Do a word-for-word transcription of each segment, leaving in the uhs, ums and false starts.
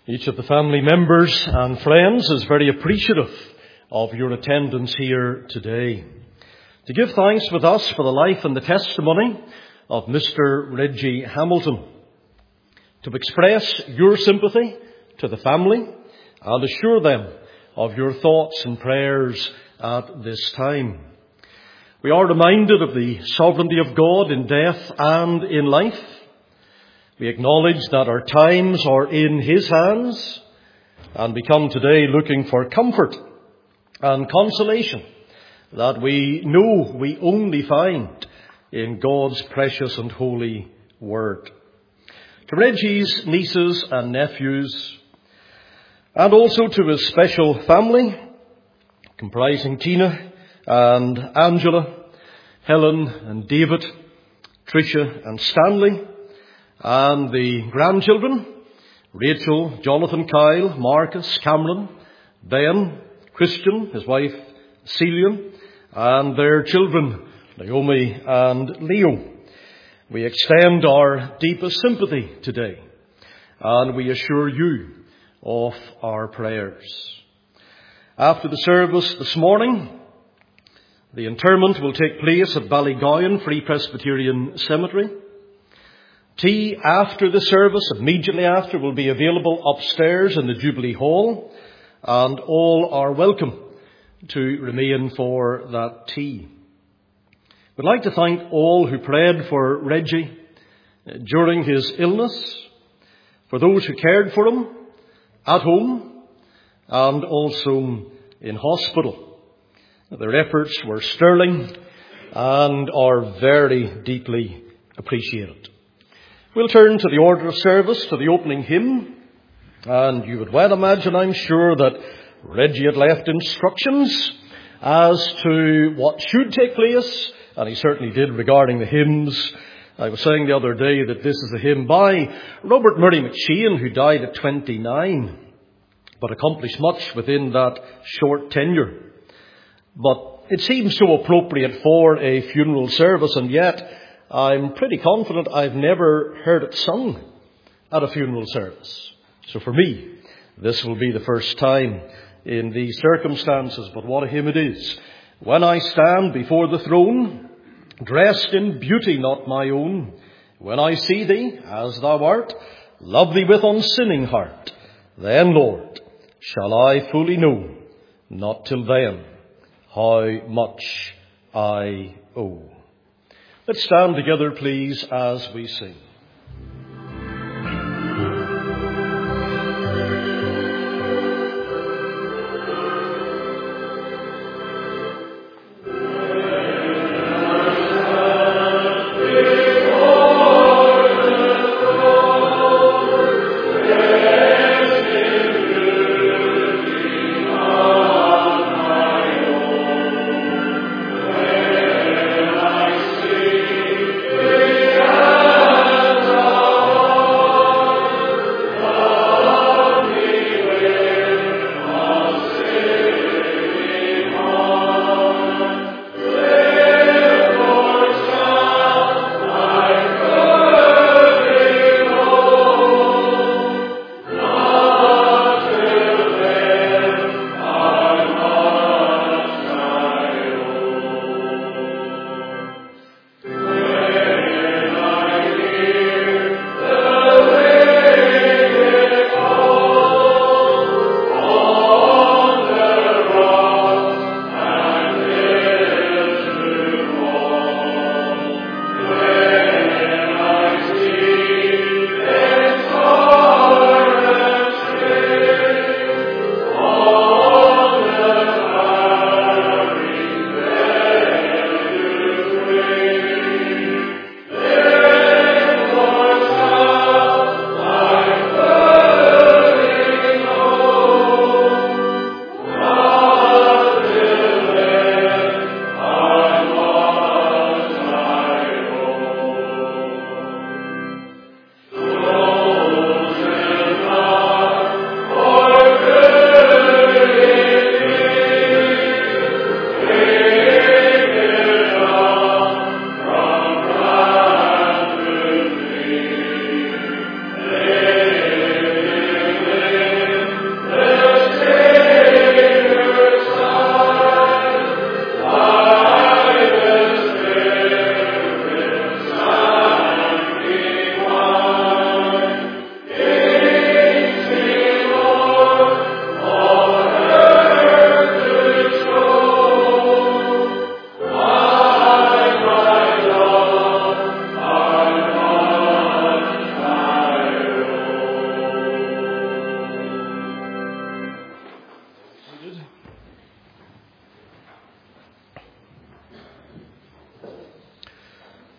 Each of the family members and friends is very appreciative of your attendance here today. To give thanks with us for the life and the testimony of Mister Reggie Hamilton. To express your sympathy to the family and assure them of your thoughts and prayers at this time. We are reminded of the sovereignty of God in death and in life. We acknowledge that our times are in His hands, and we come today looking for comfort and consolation that we know we only find in God's precious and holy Word. To Reggie's nieces and nephews, and also to his special family, comprising Tina and Angela, Helen and David, Tricia and Stanley, and the grandchildren, Rachel, Jonathan, Kyle, Marcus, Cameron, Ben, Christian, his wife, Celia, and their children, Naomi and Leo. We extend our deepest sympathy today, and we assure you of our prayers. After the service this morning, the interment will take place at Ballygowan Free Presbyterian Cemetery. Tea after the service, immediately after, will be available upstairs in the Jubilee Hall, and all are welcome to remain for that tea. We'd like to thank all who prayed for Reggie during his illness, for those who cared for him at home and also in hospital. Their efforts were sterling and are very deeply appreciated. We'll turn to the order of service, to the opening hymn, and you would well imagine, I'm sure, that Reggie had left instructions as to what should take place, and he certainly did regarding the hymns. I was saying the other day that this is a hymn by Robert Murray McShane, who died at twenty-nine, but accomplished much within that short tenure. But it seems so appropriate for a funeral service, and yet I'm pretty confident I've never heard it sung at a funeral service. So for me, this will be the first time in these circumstances. But what a hymn it is. When I stand before the throne, dressed in beauty not my own, when I see thee as thou art, love thee with unsinning heart, then, Lord, shall I fully know, not till then, how much I owe. Let's stand together, please, as we sing. Amen.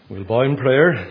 We'll bow in prayer.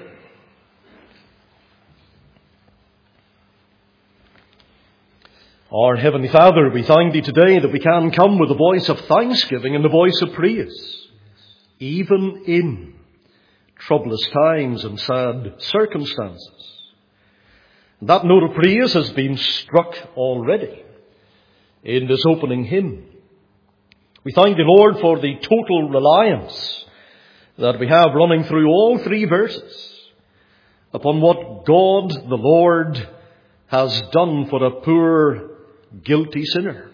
Our Heavenly Father, we thank Thee today that we can come with a voice of thanksgiving and a voice of praise, even in troublous times and sad circumstances. That note of praise has been struck already in this opening hymn. We thank Thee, Lord, for the total reliance that we have running through all three verses upon what God the Lord has done for a poor, guilty sinner.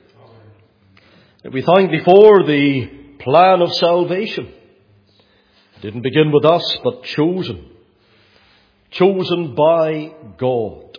We thank Thee for the plan of salvation. It didn't begin with us, but chosen. Chosen by God.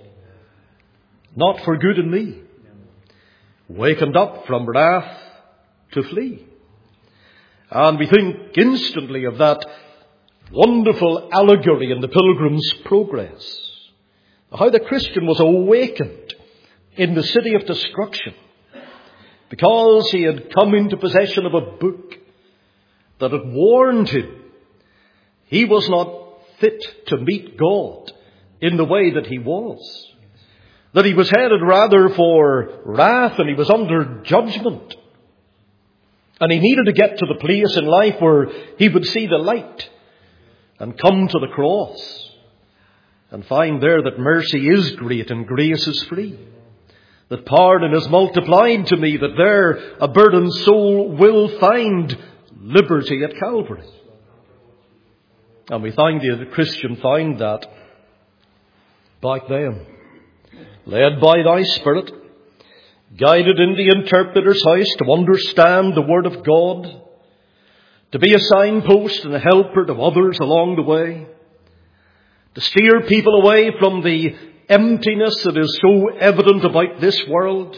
Not for good in me. Wakened up from wrath to flee. And we think instantly of that wonderful allegory in the Pilgrim's Progress. How the Christian was awakened in the city of destruction because he had come into possession of a book that had warned him he was not fit to meet God in the way that he was. That he was headed rather for wrath and he was under judgment. And he needed to get to the place in life where he would see the light and come to the cross and find there that mercy is great and grace is free. That pardon is multiplied to me, that there a burdened soul will find liberty at Calvary. And we find the Christian find that back then, led by Thy Spirit, guided in the interpreter's house to understand the Word of God, to be a signpost and a helper to others along the way, to steer people away from the emptiness that is so evident about this world,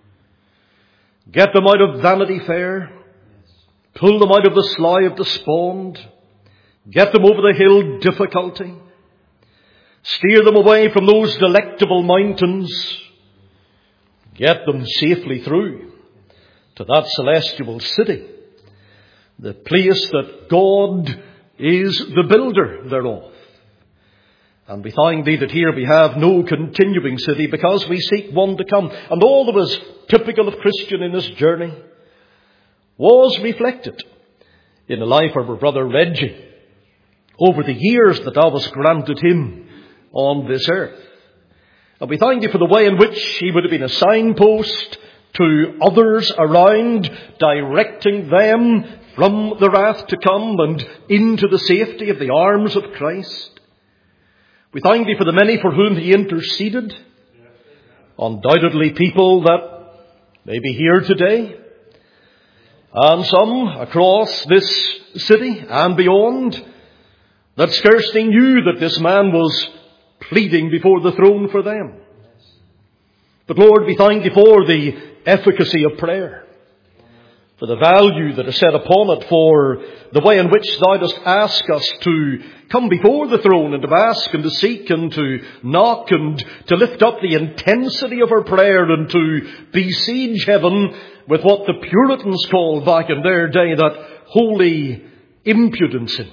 get them out of Vanity Fair, pull them out of the slough of despond, get them over the hill difficulty, steer them away from those delectable mountains, get them safely through to that celestial city, the place that God is the builder thereof. And we thank Thee that here we have no continuing city because we seek one to come. And all that was typical of Christian in this journey was reflected in the life of our brother Reggie over the years that Thou hast granted him on this earth. And we thank Thee for the way in which he would have been a signpost to others around, directing them from the wrath to come and into the safety of the arms of Christ. We thank Thee for the many for whom he interceded. Undoubtedly people that may be here today, and some across this city and beyond, that scarcely knew that this man was pleading before the throne for them. But Lord, we thank Thee for the efficacy of prayer, for the value that is set upon it, for the way in which Thou dost ask us to come before the throne and to ask and to seek and to knock and to lift up the intensity of our prayer and to besiege heaven with what the Puritans called back in their day that holy impudency.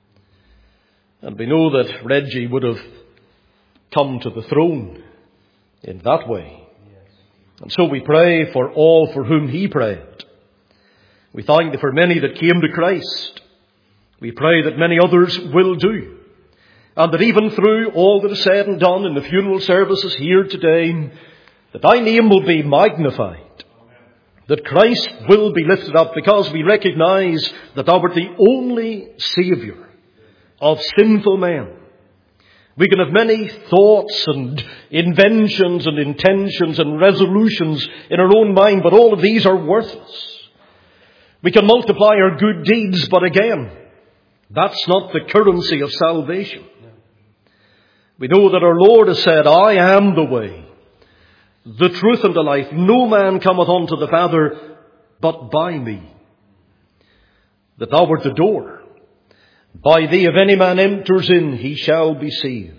And we know that Reggie would have come to the throne in that way. And so we pray for all for whom he prayed. We thank Thee for many that came to Christ. We pray that many others will do. And that even through all that is said and done in the funeral services here today, that Thy name will be magnified. That Christ will be lifted up because we recognize that Thou art the only Saviour of sinful men. We can have many thoughts and inventions and intentions and resolutions in our own mind, but all of these are worthless. We can multiply our good deeds, but again, that's not the currency of salvation. We know that our Lord has said, I am the way, the truth and the life. No man cometh unto the Father but by me. That Thou art the door. By Thee, if any man enters in, he shall be saved.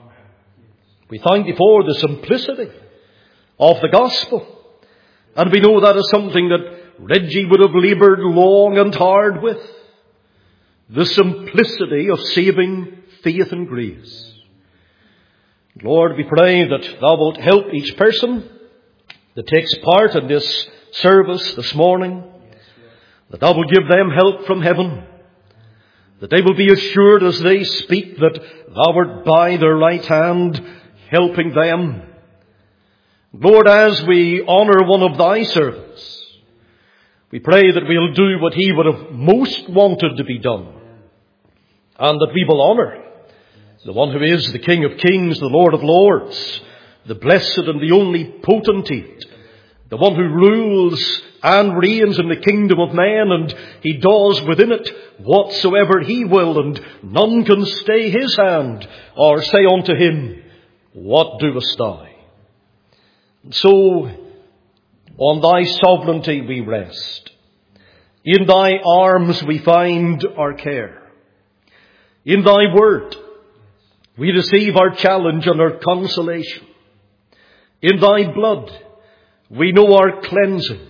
We thank Thee for the simplicity of the gospel. And we know that is something that Reggie would have laboured long and hard with. the simplicity of saving faith and grace. Lord, we pray that Thou wilt help each person that takes part in this service this morning, that Thou wilt give them help from heaven, that they will be assured as they speak that Thou art by their right hand, helping them. Lord, as we honour one of Thy servants, we pray that we'll do what he would have most wanted to be done, and that we will honour the one who is the King of Kings, the Lord of Lords, the blessed and the only potentate, the one who rules and reigns in the kingdom of men, and he does within it whatsoever he will, and none can stay his hand or say unto him, what doest thou? And so, on Thy sovereignty we rest. In Thy arms we find our care. In Thy word we receive our challenge and our consolation. In Thy blood we know our cleansing.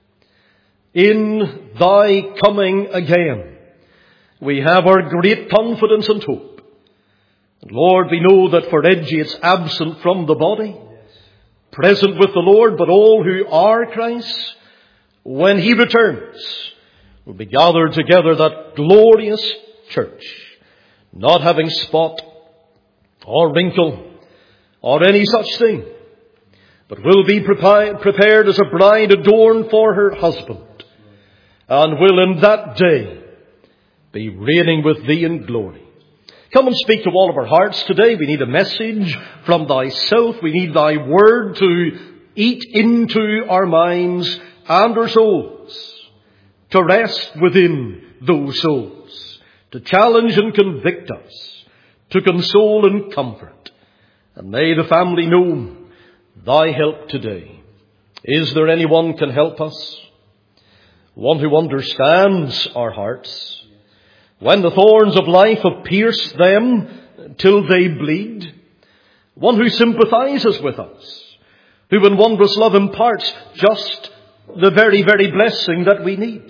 In Thy coming again we have our great confidence and hope. And Lord, we know that for Reggie it's absent from the body, present with the Lord, but all who are Christ's, when He returns, will be gathered together, that glorious church, not having spot or wrinkle or any such thing, but will be prepared as a bride adorned for her husband, and will in that day be reigning with Thee in glory. Come and speak to all of our hearts today. We need a message from Thyself. We need Thy word to eat into our minds and our souls, to rest within those souls, to challenge and convict us, to console and comfort. And may the family know Thy help today. Is there anyone can help us? One who understands our hearts, when the thorns of life have pierced them till they bleed. One who sympathizes with us, who in wondrous love imparts just the very, very blessing that we need.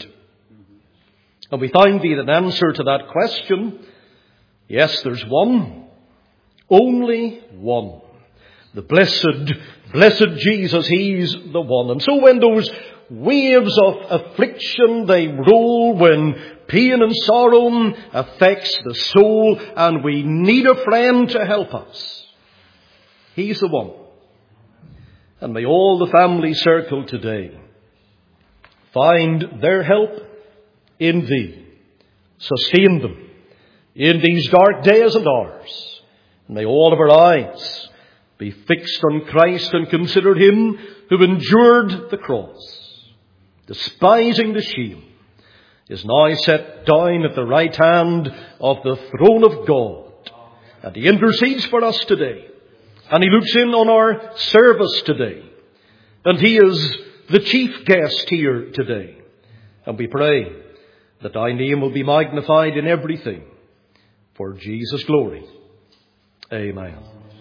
And we find Thee an answer to that question. Yes, there's one. Only one. The blessed, blessed Jesus, He's the one. And so when those waves of affliction they roll, when pain and sorrow affects the soul, and we need a friend to help us, He's the one. And may all the family circle today find their help in Thee. Sustain them in these dark days and hours. And may all of our eyes be fixed on Christ and consider Him who endured the cross, despising the shame, is now set down at the right hand of the throne of God. And He intercedes for us today. And He looks in on our service today. And He is the chief guest here today. And we pray that Thy name will be magnified in everything, for Jesus' glory. Amen.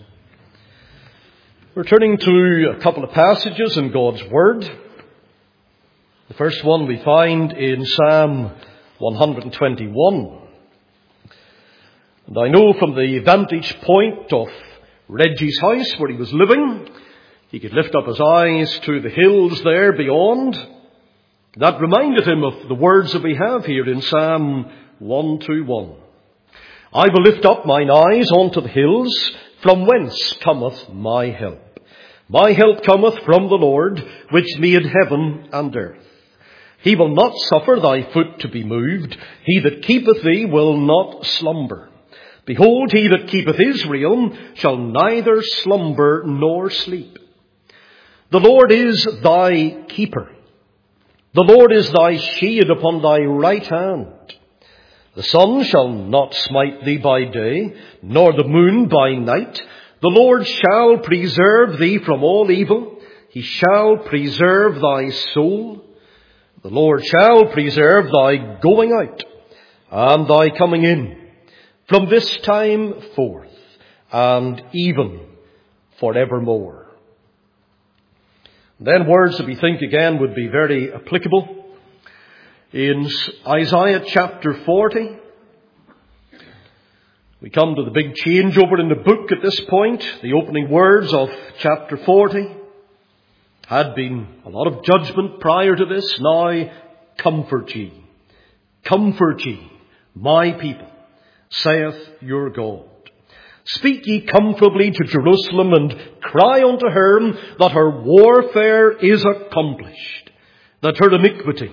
We're turning to a couple of passages in God's Word. The first one we find in Psalm one twenty-one. And I know from the vantage point of Reggie's house where he was living, he could lift up his eyes to the hills there beyond. That reminded him of the words that we have here in Psalm one twenty-one. I will lift up mine eyes unto the hills, from whence cometh my help. My help cometh from the Lord, which made heaven and earth. He will not suffer thy foot to be moved. He that keepeth thee will not slumber. Behold, he that keepeth Israel shall neither slumber nor sleep. The Lord is thy keeper. The Lord is thy shade upon thy right hand. The sun shall not smite thee by day, nor the moon by night. The Lord shall preserve thee from all evil. He shall preserve thy soul. The Lord shall preserve thy going out and thy coming in from this time forth and even forevermore. Then words that we think again would be very applicable. In Isaiah chapter forty We come to the big changeover in the book at this point. The opening words of chapter forty. Had been a lot of judgment prior to this. Now, comfort ye. Comfort ye, my people, saith your God. Speak ye comfortably to Jerusalem, and cry unto her that her warfare is accomplished, that her iniquity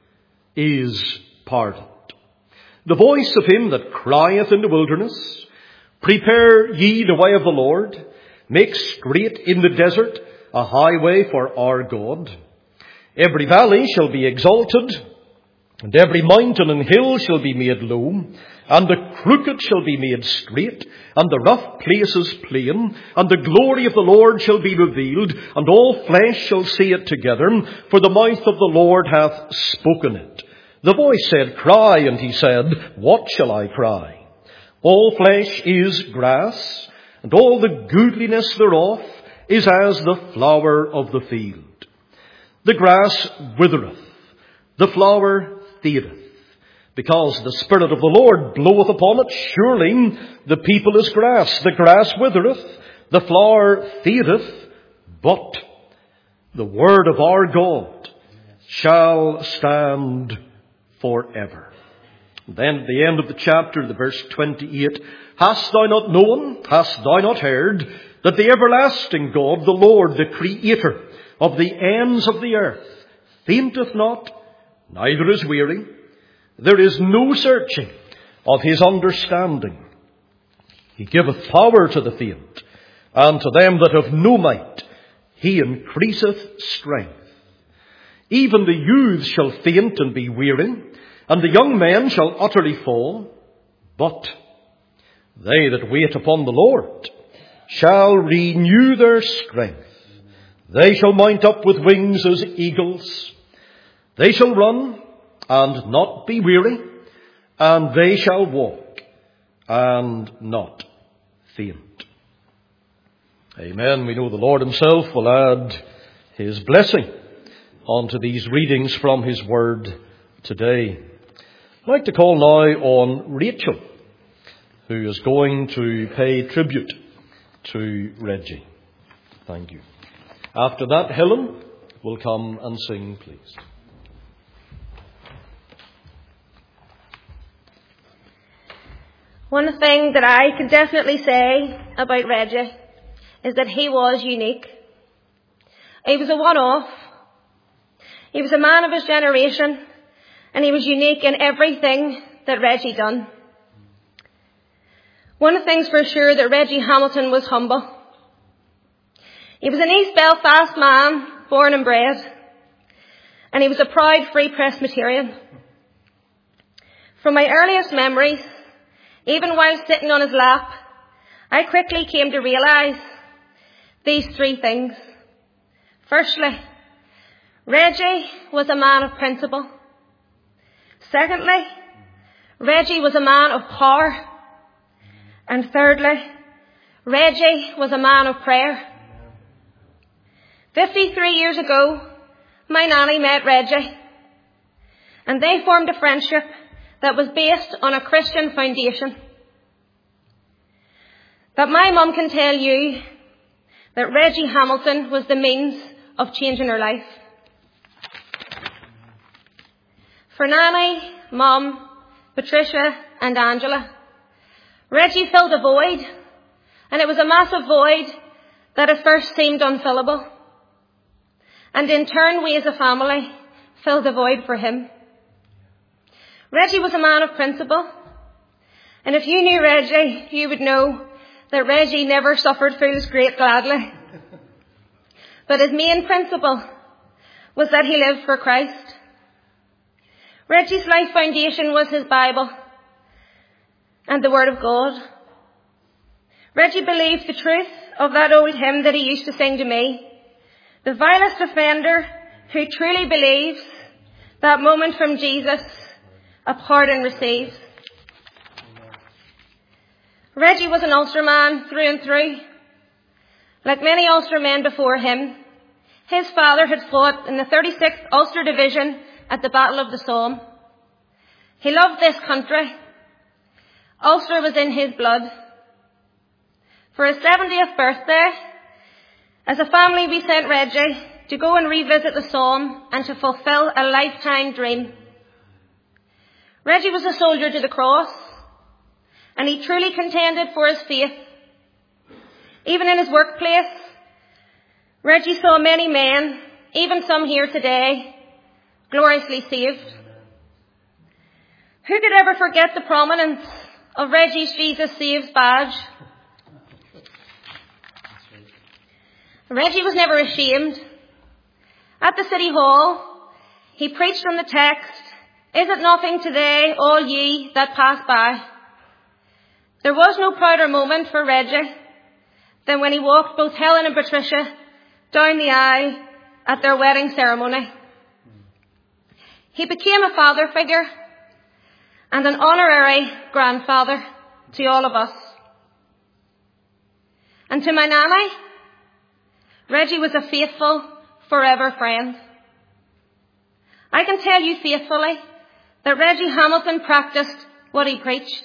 is pardoned. The voice of him that crieth in the wilderness, prepare ye the way of the Lord, make straight in the desert a highway for our God. Every valley shall be exalted, and every mountain and hill shall be made low, and the crooked shall be made straight, and the rough places plain, and the glory of the Lord shall be revealed, and all flesh shall see it together, for the mouth of the Lord hath spoken it. The voice said, Cry, and he said, What shall I cry? All flesh is grass, and all the goodliness thereof is as the flower of the field. The grass withereth, the flower fadeth, because the Spirit of the Lord bloweth upon it. Surely the people is grass. The grass withereth, the flower fadeth, but the word of our God shall stand forever. Then at the end of the chapter, the verse twenty-eight, Hast thou not known, hast thou not heard, that the everlasting God, the Lord, the Creator of the ends of the earth, fainteth not, neither is weary. There is no searching of his understanding. He giveth power to the faint, and to them that have no might he increaseth strength. Even the youths shall faint and be weary, and the young men shall utterly fall. But they that wait upon the Lord shall renew their strength. They shall mount up with wings as eagles. They shall run and not be weary, and they shall walk and not faint. Amen. We know the Lord himself will add his blessing onto these readings from his word today. I'd like to call now on Rachel, who is going to pay tribute to Reggie. Thank you. After that, Helen will come and sing, please. One thing that I can definitely say about Reggie is that he was unique. He was a one-off. He was a man of his generation, and he was unique in everything that Reggie done. One thing's for sure, that Reggie Hamilton was humble. He was an East Belfast man, born and bred, and he was a proud Free Presbyterian. From my earliest memories, even while sitting on his lap, I quickly came to realise these three things. Firstly, Reggie was a man of principle. Secondly, Reggie was a man of power. And thirdly, Reggie was a man of prayer. Fifty-three years ago, my nanny met Reggie, and they formed a friendship that was based on a Christian foundation. That my mum can tell you that Reggie Hamilton was the means of changing her life. For Nanny, Mum, Patricia and Angela, Reggie filled a void, and it was a massive void that at first seemed unfillable. And in turn, we as a family filled the void for him. Reggie was a man of principle. And if you knew Reggie, you would know that Reggie never suffered fools great gladly. But his main principle was that he lived for Christ. Reggie's life foundation was his Bible and the Word of God. Reggie believed the truth of that old hymn that he used to sing to me. The vilest offender who truly believes that moment from Jesus a pardon receives. Reggie was an Ulster man through and through. Like many Ulster men before him, his father had fought in the thirty-sixth Ulster Division at the Battle of the Somme. He loved this country. Ulster was in his blood. For his seventieth birthday, as a family we sent Reggie to go and revisit the Somme and to fulfil a lifetime dream. Reggie was a soldier to the cross, and he truly contended for his faith. Even in his workplace, Reggie saw many men, even some here today, gloriously saved. Who could ever forget the prominence of Reggie's Jesus Saves badge? Reggie was never ashamed. At the City Hall, he preached from the text, "Is it nothing today, all ye that pass by?" There was no prouder moment for Reggie than when he walked both Helen and Patricia down the aisle at their wedding ceremony. He became a father figure and an honorary grandfather to all of us. And to my nanny, Reggie was a faithful, forever friend. I can tell you faithfully that Reggie Hamilton practiced what he preached.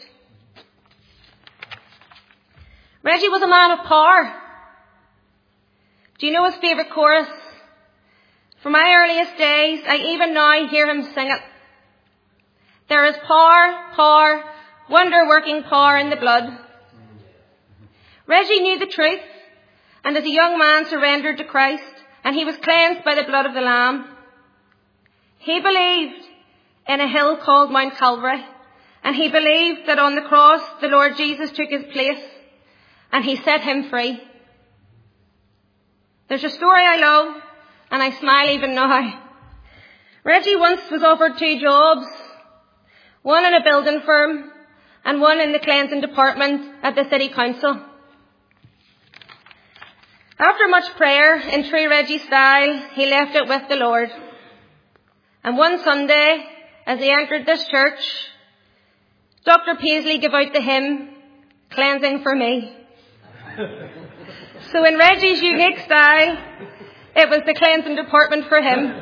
Reggie was a man of power. Do you know his favourite chorus? From my earliest days, I even now hear him sing it. There is power, power, wonder-working power in the blood. Reggie knew the truth, and as a young man surrendered to Christ, and he was cleansed by the blood of the Lamb. He believed in a hill called Mount Calvary, and he believed that on the cross the Lord Jesus took his place, and he set him free. There's a story I love, and I smile even now. Reggie once was offered two jobs, one in a building firm and one in the cleansing department at the City Council. After much prayer, in true Reggie style, he left it with the Lord. And one Sunday, as he entered this church, Doctor Paisley gave out the hymn, "Cleansing for Me." So in Reggie's unique style, it was the cleansing department for him.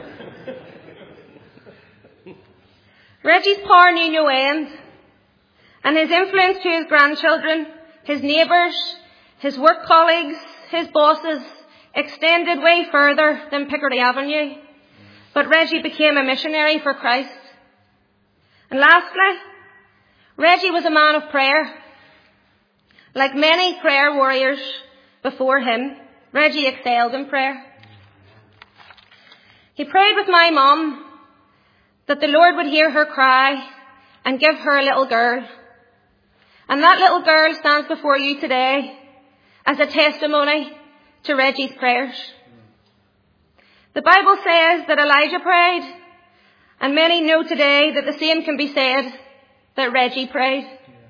Reggie's power knew no end, and his influence to his grandchildren, his neighbours, his work colleagues, his bosses, extended way further than Piccadilly Avenue. But Reggie became a missionary for Christ. And lastly, Reggie was a man of prayer. Like many prayer warriors before him, Reggie excelled in prayer. He prayed with my mum that the Lord would hear her cry and give her a little girl. And that little girl stands before you today as a testimony to Reggie's prayers. The Bible says that Elijah prayed, and many know today that the same can be said that Reggie prayed.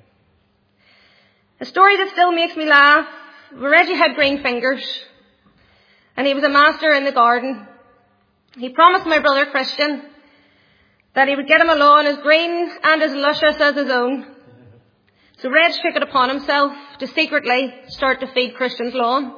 A story that still makes me laugh, Reggie had green fingers, and he was a master in the garden. He promised my brother Christian that he would get him a lawn as green and as luscious as his own. So Reg took it upon himself to secretly start to feed Christian's lawn.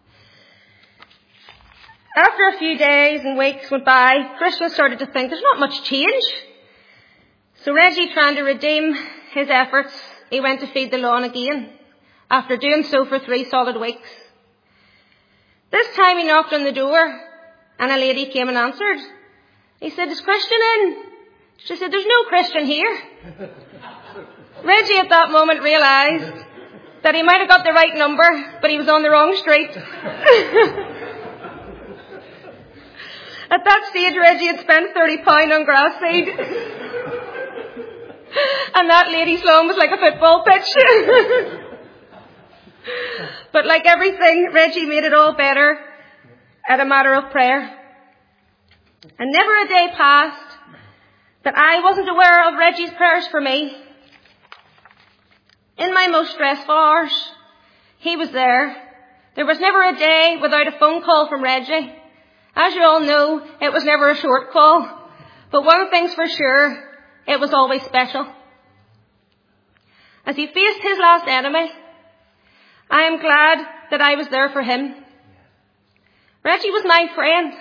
After a few days and weeks went by, Christian started to think there's not much change. So Reggie, trying to redeem his efforts, he went to feed the lawn again, after doing so for three solid weeks. This time he knocked on the door, and a lady came and answered. He said, "Is Christian in?" She said, "There's no Christian here." Reggie at that moment realised that he might have got the right number, but he was on the wrong street. At that stage, Reggie had spent thirty pounds on grass seed. And that lady's lawn was like a football pitch. But like everything, Reggie made it all better at a matter of prayer. And never a day passed that I wasn't aware of Reggie's prayers for me. In my most stressful hours, he was there. There was never a day without a phone call from Reggie. As you all know, it was never a short call. But one thing's for sure, it was always special. As he faced his last enemy, I am glad that I was there for him. Reggie was my friend.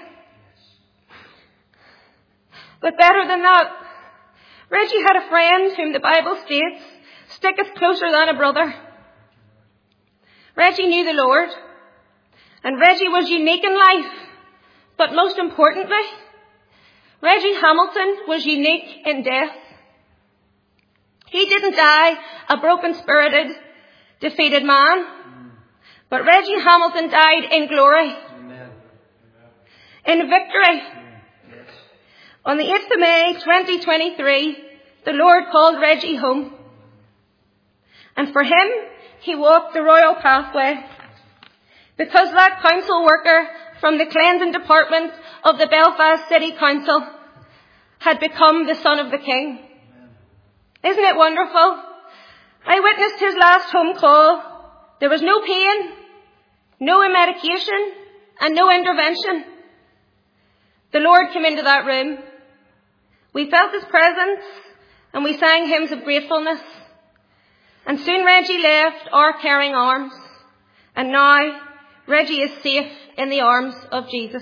But better than that, Reggie had a friend whom the Bible states sticketh closer than a brother. Reggie knew the Lord, and Reggie was unique in life, but most importantly, Reggie Hamilton was unique in death. He didn't die a broken-spirited, defeated man, but Reggie Hamilton died in glory, Amen. In victory. Yes. On the eighth of May, twenty twenty-three, the Lord called Reggie home. And for him, he walked the royal pathway. Because that council worker from the cleansing department of the Belfast City Council had become the son of the King. Isn't it wonderful? I witnessed his last home call. There was no pain, no medication, and no intervention. The Lord came into that room. We felt his presence, and we sang hymns of gratefulness. And soon Reggie left our caring arms. And now Reggie is safe in the arms of Jesus.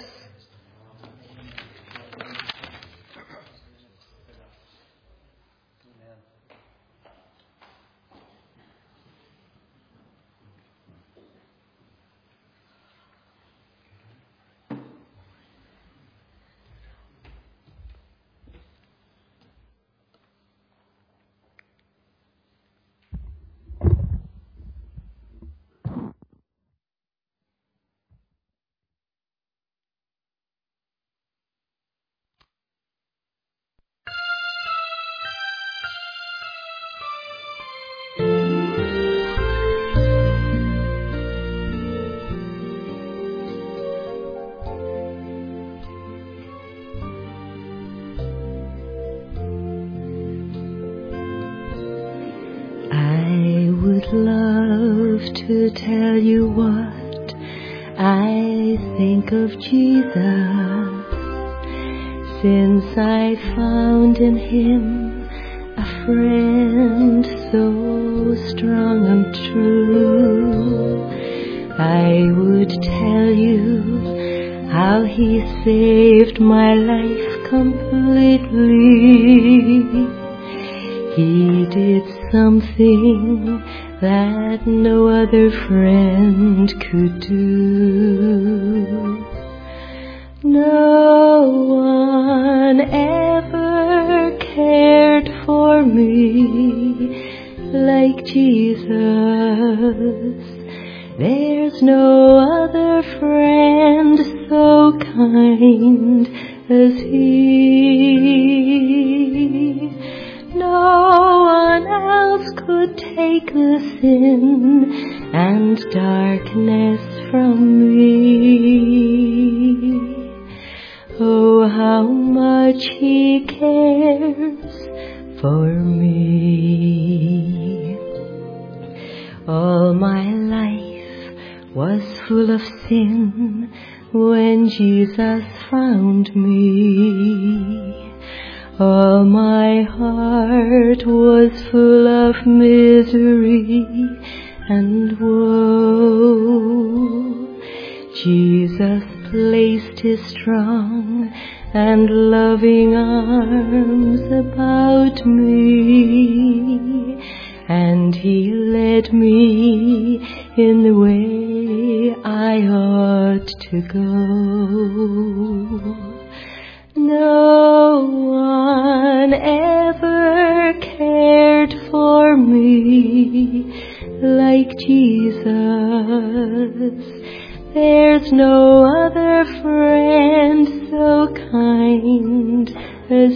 Love to tell you what I think of Jesus, since I found in him a friend so strong and true. I would tell you how he saved my life completely. He did something that no other friend could do. No one ever cared for me like Jesus. There's no other friend so kind as he. No one else could take the sin and darkness from me. Oh, how much he cares for me. All my life was full of sin when Jesus found me. All my heart was full of misery and woe. Jesus placed his strong and loving arms about me, and he led me in the way I ought to go. No one ever cared for me like Jesus. There's no other friend so kind as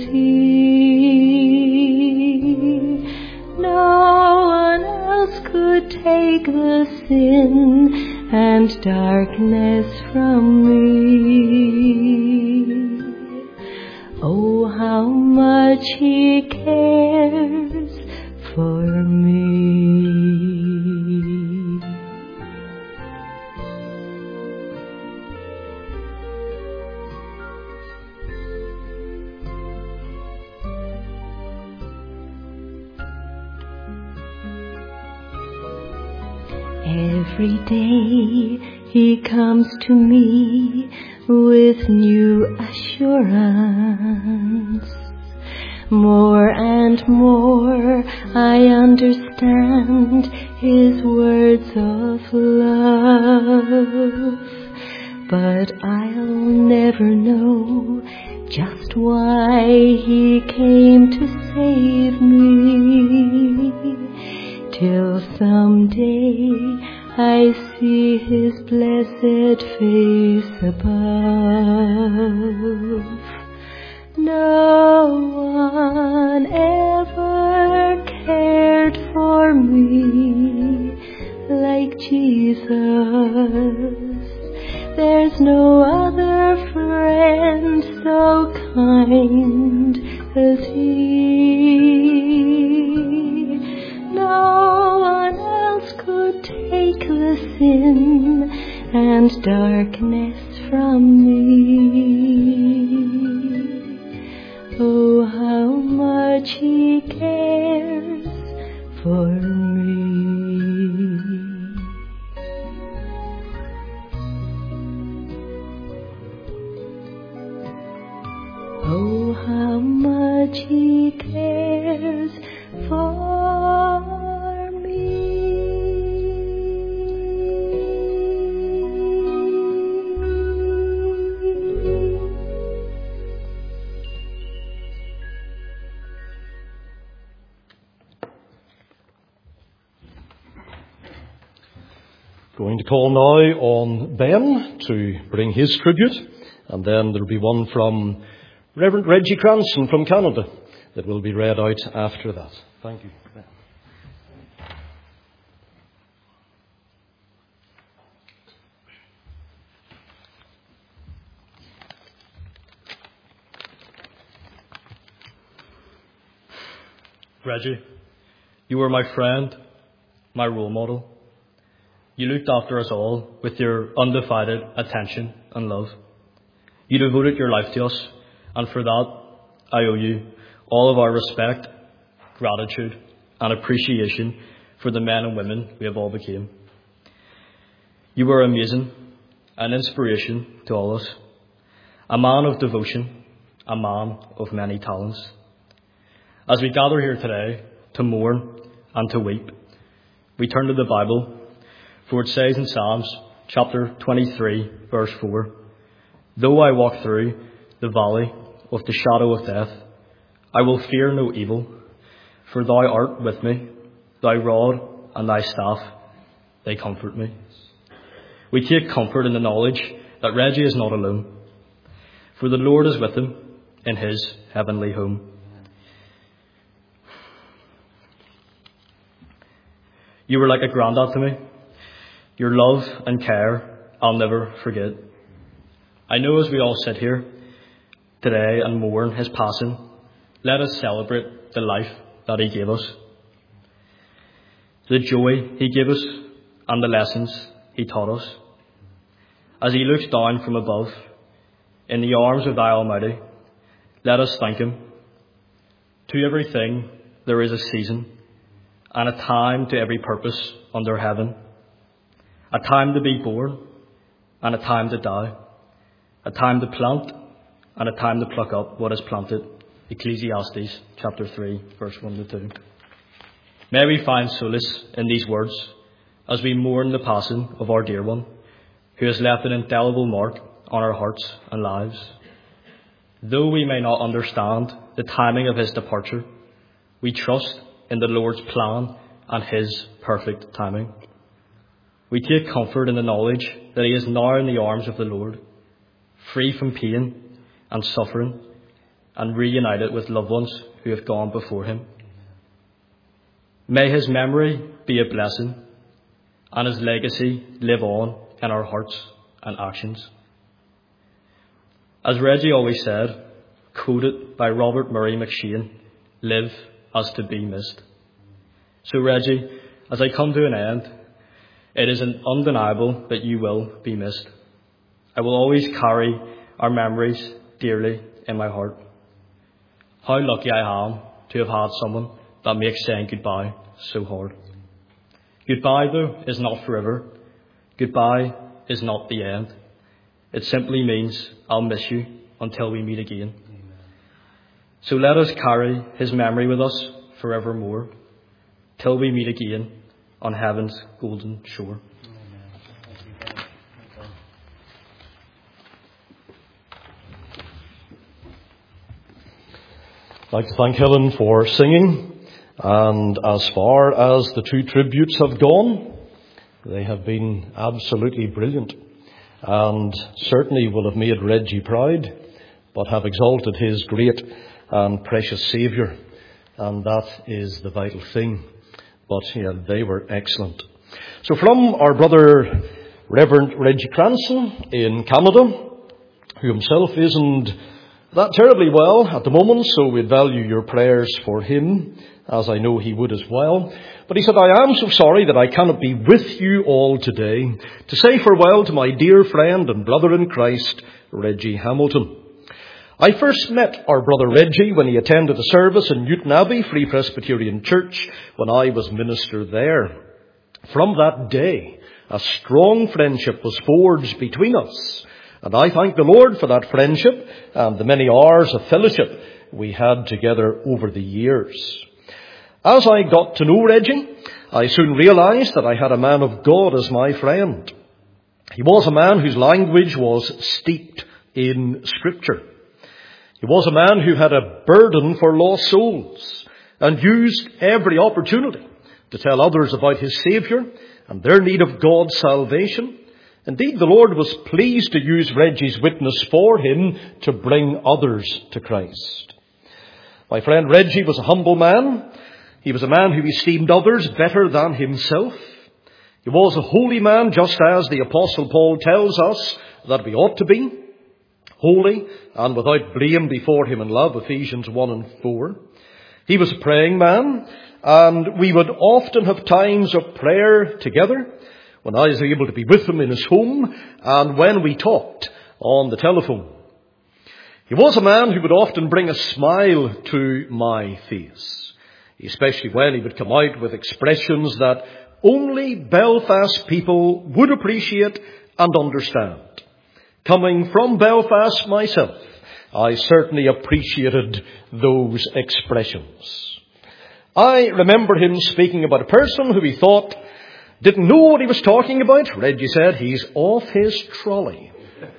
he. No one else could take the sin and darkness from me. Oh, how much he cares for me. Every day he comes to me with new assurance. More and more I understand his words of love, but I'll never know just why he came to save me, till someday I see his blessed face above. No one ever cared for me like Jesus. There's no other friend so kind as he. No one else could take the sin and darkness from me. Oh, how much he cares for me. Oh, how much he cares for me. Going to call now on Ben to bring his tribute, and then there'll be one from Reverend Reggie Cranston from Canada that will be read out after that. Thank you, Ben. Reggie, you were my friend, my role model. You looked after us all with your undivided attention and love. You devoted your life to us, and for that, I owe you all of our respect, gratitude, and appreciation for the men and women we have all become. You were amazing, an inspiration to all of us, a man of devotion, a man of many talents. As we gather here today to mourn and to weep, we turn to the Bible, for it says in Psalms chapter twenty-three, verse four, "Though I walk through the valley of the shadow of death, I will fear no evil, for thou art with me, thy rod and thy staff, they comfort me." We take comfort in the knowledge that Reggie is not alone, for the Lord is with him in his heavenly home. You were like a granddad to me. Your love and care I'll never forget. I know as we all sit here today and mourn his passing, let us celebrate the life that he gave us, the joy he gave us, and the lessons he taught us. As he looks down from above in the arms of thy Almighty, let us thank him. To everything there is a season, and a time to every purpose under heaven, a time to be born and a time to die, a time to plant and a time to pluck up what is planted. Ecclesiastes chapter three, verse one to two. May we find solace in these words as we mourn the passing of our dear one, who has left an indelible mark on our hearts and lives. Though we may not understand the timing of his departure, we trust in the Lord's plan and his perfect timing. We take comfort in the knowledge that he is now in the arms of the Lord, free from pain and suffering, and reunited with loved ones who have gone before him. May his memory be a blessing, and his legacy live on in our hearts and actions. As Reggie always said, quoted by Robert Murray McShane, live as to be missed. So Reggie, as I come to an end, it is undeniable that you will be missed. I will always carry our memories dearly in my heart. How lucky I am to have had someone that makes saying goodbye so hard. Goodbye, though, is not forever. Goodbye is not the end. It simply means I'll miss you until we meet again. So let us carry his memory with us forevermore, till we meet again on heaven's golden shore. I'd like to thank Helen for singing, and as far as the two tributes have gone, they have been absolutely brilliant, and certainly will have made Reggie proud, but have exalted his great and precious Saviour, and that is the vital thing. But yeah, they were excellent. So from our brother Reverend Reggie Cranston in Canada, who himself isn't that terribly well at the moment, so we'd value your prayers for him, as I know he would as well. But he said, I am so sorry that I cannot be with you all today to say farewell to my dear friend and brother in Christ, Reggie Hamilton. I first met our brother Reggie when he attended a service in Newton Abbey Free Presbyterian Church when I was minister there. From that day, a strong friendship was forged between us, and I thank the Lord for that friendship and the many hours of fellowship we had together over the years. As I got to know Reggie, I soon realized that I had a man of God as my friend. He was a man whose language was steeped in Scripture. He was a man who had a burden for lost souls and used every opportunity to tell others about his Saviour and their need of God's salvation. Indeed, the Lord was pleased to use Reggie's witness for him to bring others to Christ. My friend Reggie was a humble man. He was a man who esteemed others better than himself. He was a holy man, just as the Apostle Paul tells us that we ought to be. Holy and without blame before him in love, Ephesians one and four. He was a praying man, and we would often have times of prayer together when I was able to be with him in his home and when we talked on the telephone. He was a man who would often bring a smile to my face, especially when he would come out with expressions that only Belfast people would appreciate and understand. Coming from Belfast myself, I certainly appreciated those expressions. I remember him speaking about a person who he thought didn't know what he was talking about. Reggie said, he's off his trolley.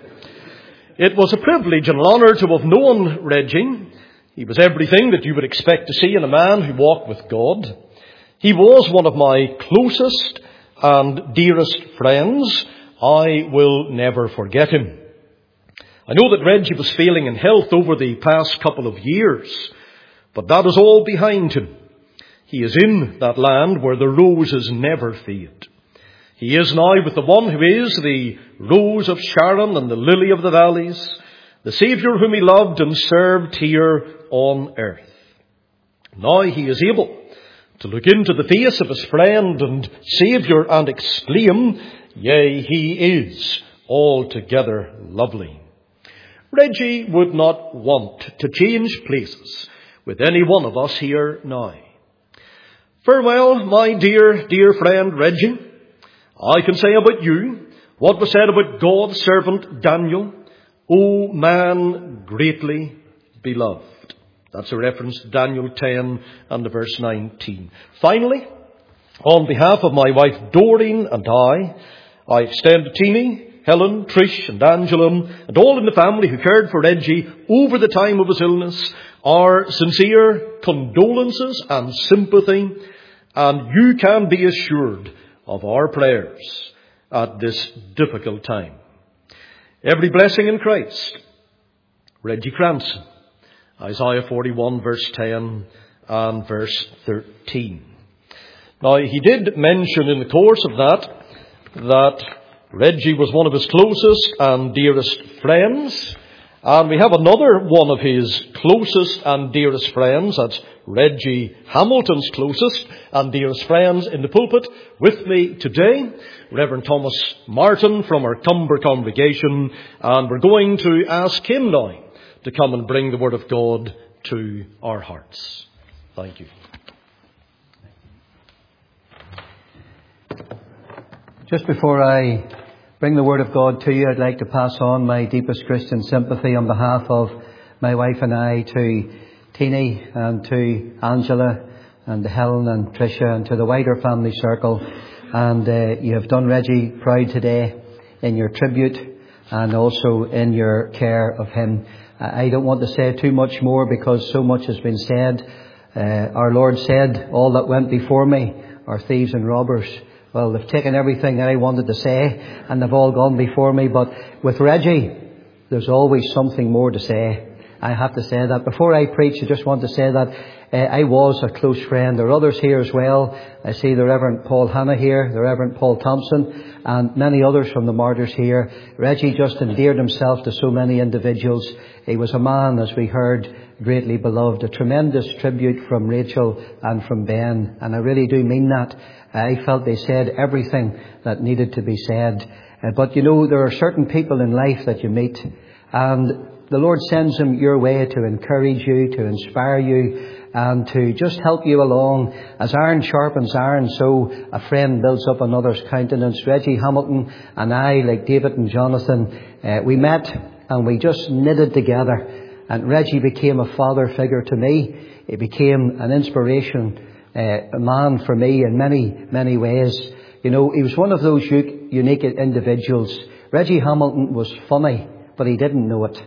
It was a privilege and an honour to have known Reggie. He was everything that you would expect to see in a man who walked with God. He was one of my closest and dearest friends. I will never forget him. I know that Reggie was failing in health over the past couple of years, but that is all behind him. He is in that land where the roses never fade. He is now with the one who is the rose of Sharon and the lily of the valleys, the Saviour whom he loved and served here on earth. Now he is able to look into the face of his friend and Saviour and exclaim, yea, he is altogether lovely. Reggie would not want to change places with any one of us here now. Farewell, my dear, dear friend Reggie. I can say about you what was said about God's servant Daniel, O man greatly beloved. That's a reference to Daniel ten and verse nineteen. Finally, on behalf of my wife Doreen and I, I extend to Teenie, Helen, Trish and Angela and all in the family who cared for Reggie over the time of his illness our sincere condolences and sympathy, and you can be assured of our prayers at this difficult time. Every blessing in Christ. Reggie Cranston, Isaiah forty-one verse ten and verse thirteen. Now he did mention in the course of that that Reggie was one of his closest and dearest friends. And we have another one of his closest and dearest friends. That's Reggie Hamilton's closest and dearest friends in the pulpit with me today, Reverend Thomas Martin from our Cumber congregation. And we're going to ask him now to come and bring the Word of God to our hearts. Thank you. Just before I bring the Word of God to you, I'd like to pass on my deepest Christian sympathy on behalf of my wife and I to Teeny and to Angela and to Helen and Tricia and to the wider family circle. And uh, you have done Reggie proud today in your tribute and also in your care of him. I don't want to say too much more because so much has been said. Uh, our Lord said, all that went before me are thieves and robbers. Well, they've taken everything that I wanted to say and they've all gone before me. But with Reggie, there's always something more to say. I have to say that. Before I preach, I just want to say that uh, I was a close friend. There are others here as well. I see the Reverend Paul Hanna here, the Reverend Paul Thompson, and many others from the martyrs here. Reggie just endeared himself to so many individuals. He was a man, as we heard, greatly beloved. A tremendous tribute from Rachel and from Ben. And I really do mean that. I felt they said everything that needed to be said. Uh, but you know, there are certain people in life that you meet, and the Lord sends them your way to encourage you, to inspire you, and to just help you along. As iron sharpens iron, so a friend builds up another's countenance. Reggie Hamilton and I, like David and Jonathan, uh, we met and we just knitted together. And Reggie became a father figure to me. He became an inspiration, uh, a man for me in many, many ways. You know, he was one of those u- unique individuals. Reggie Hamilton was funny, but he didn't know it.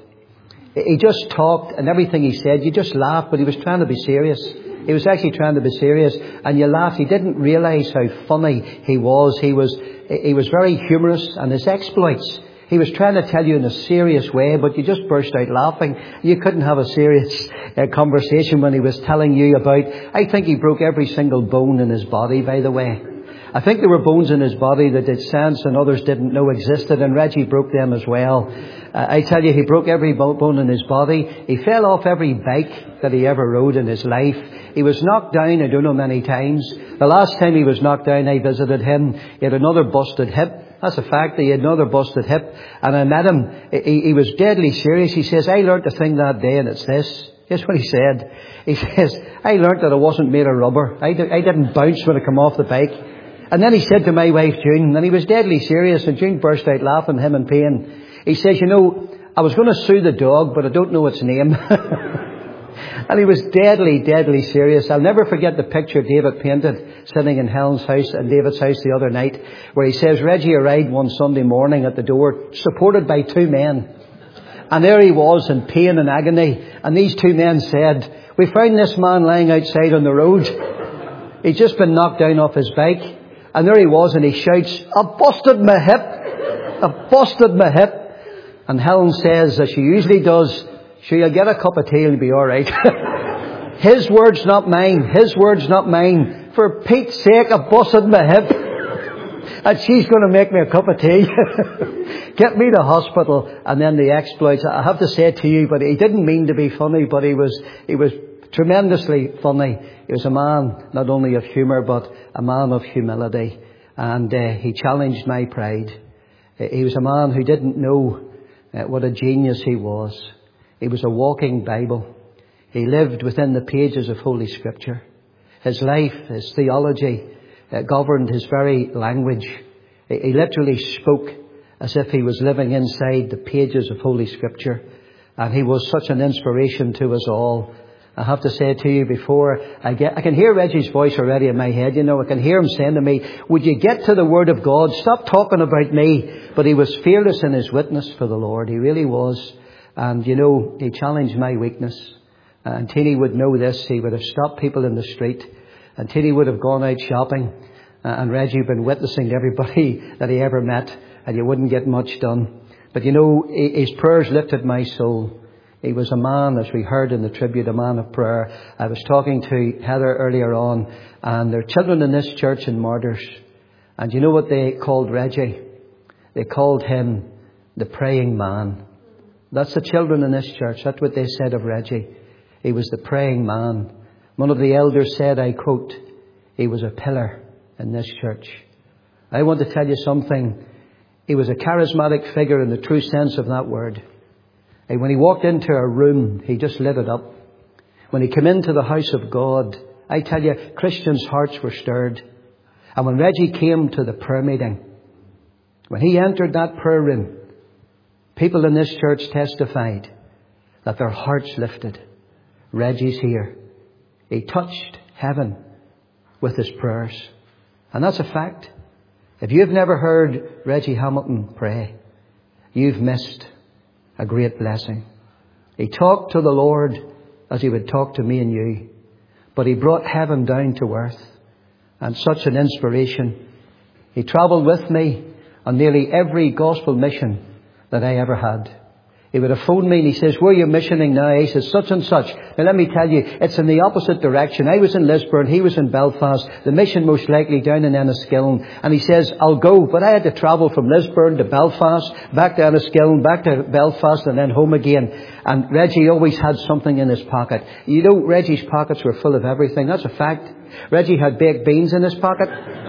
He just talked, and everything he said, you just laughed, but he was trying to be serious. He was actually trying to be serious, and you laughed. He didn't realise how funny he was. He was, he was very humorous, and his exploits, he was trying to tell you in a serious way, but you just burst out laughing. You couldn't have a serious uh, conversation when he was telling you about, I think he broke every single bone in his body, by the way. I think there were bones in his body that did sense and others didn't know existed, and Reggie broke them as well. Uh, I tell you, he broke every bone in his body. He fell off every bike that he ever rode in his life. He was knocked down, I don't know, many times. The last time he was knocked down, I visited him. He had another busted hip. That's a fact. He had another busted hip. And I met him. He, he was deadly serious. He says, I learnt a thing that day, and it's this. Here's what he said. He says, I learnt that I wasn't made of rubber. I, I didn't bounce when I come off the bike. And then he said to my wife, June, and he was deadly serious, and June burst out laughing, him in pain. He says, you know, I was going to sue the dog, but I don't know its name. And he was deadly, deadly serious. I'll never forget the picture David painted sitting in Helen's house and David's house the other night, where he says, Reggie arrived one Sunday morning at the door, supported by two men. And there he was in pain and agony. And these two men said, we found this man lying outside on the road. He'd just been knocked down off his bike. And there he was, and he shouts, I busted my hip. I busted my hip. And Helen says, as she usually does, sure, you'll get a cup of tea and you'll be all right. His words, not mine. His words, not mine. For Pete's sake, I busted my hip. And she's going to make me a cup of tea. Get me to hospital. And then the exploits. I have to say it to you, but he didn't mean to be funny, but he was, he was tremendously funny. He was a man not only of humour, but a man of humility. And uh, he challenged my pride. Uh, he was a man who didn't know uh, what a genius he was. He was a walking Bible. He lived within the pages of Holy Scripture. His life, his theology, uh, governed his very language. He, he literally spoke as if he was living inside the pages of Holy Scripture. And he was such an inspiration to us all. I have to say to you before I get, I can hear Reggie's voice already in my head. You know, I can hear him saying to me, would you get to the Word of God? Stop talking about me. But he was fearless in his witness for the Lord. He really was. And, you know, he challenged my weakness. And Teeny would know this. He would have stopped people in the street. And Teeny would have gone out shopping. And Reggie had been witnessing to everybody that he ever met. And you wouldn't get much done. But, you know, his prayers lifted my soul. He was a man, as we heard in the tribute, a man of prayer. I was talking to Heather earlier on, and there are children in this church in Martyrs. And you know what they called Reggie? They called him the praying man. That's the children in this church. That's what they said of Reggie. He was the praying man. One of the elders said, I quote, he was a pillar in this church. I want to tell you something. He was a charismatic figure in the true sense of that word. And when he walked into a room, he just lit it up. When he came into the house of God, I tell you, Christians' hearts were stirred. And when Reggie came to the prayer meeting, when he entered that prayer room, people in this church testified that their hearts lifted. Reggie's here. He touched heaven with his prayers. And that's a fact. If you've never heard Reggie Hamilton pray, you've missed a great blessing. He talked to the Lord as he would talk to me and you. But he brought heaven down to earth. And such an inspiration. He travelled with me on nearly every gospel mission that I ever had. He would have phoned me and he says, where are you missioning now? He says, such and such. Now let me tell you, it's in the opposite direction. I was in Lisburn, he was in Belfast. The mission most likely down in Enniskillen. And he says, I'll go. But I had to travel from Lisburn to Belfast, back to Enniskillen, back to Belfast and then home again. And Reggie always had something in his pocket. You know, Reggie's pockets were full of everything. That's a fact. Reggie had baked beans in his pocket.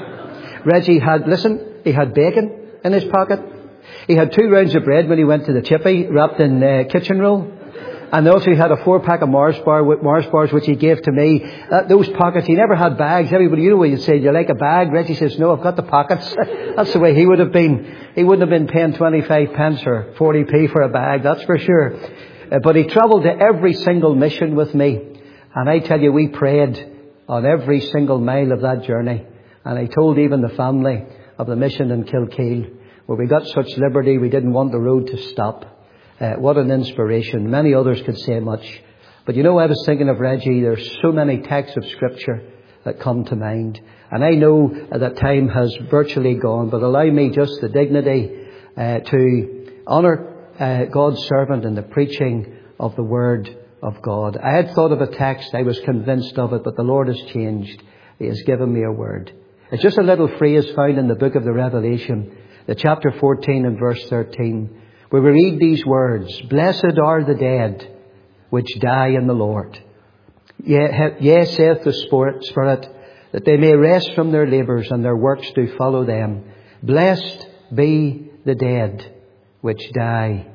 Reggie had, listen, he had bacon in his pocket. He had two rounds of bread when he went to the chippy, wrapped in uh, kitchen roll. And also he had a four pack of Mars, bar, Mars bars, which he gave to me. Uh, those pockets, he never had bags. Everybody, you know what you'd say, do you like a bag? Reggie says, no, I've got the pockets. That's the way he would have been. He wouldn't have been paying twenty-five pence or forty p for a bag, that's for sure. Uh, but he travelled to every single mission with me. And I tell you, we prayed on every single mile of that journey. And I told even the family of the mission in Kilkeel, where we got such liberty, we didn't want the road to stop. Uh, what an inspiration. Many others could say much. But you know, I was thinking of Reggie. There's so many texts of Scripture that come to mind. And I know that time has virtually gone, but allow me just the dignity uh, to honour uh, God's servant in the preaching of the Word of God. I had thought of a text, I was convinced of it, but the Lord has changed. He has given me a word. It's just a little phrase found in the book of the Revelation, the chapter fourteen and verse thirteen, where we read these words, blessed are the dead which die in the Lord. Yea, yea saith the Spirit, that they may rest from their labours and their works do follow them. Blessed be the dead which die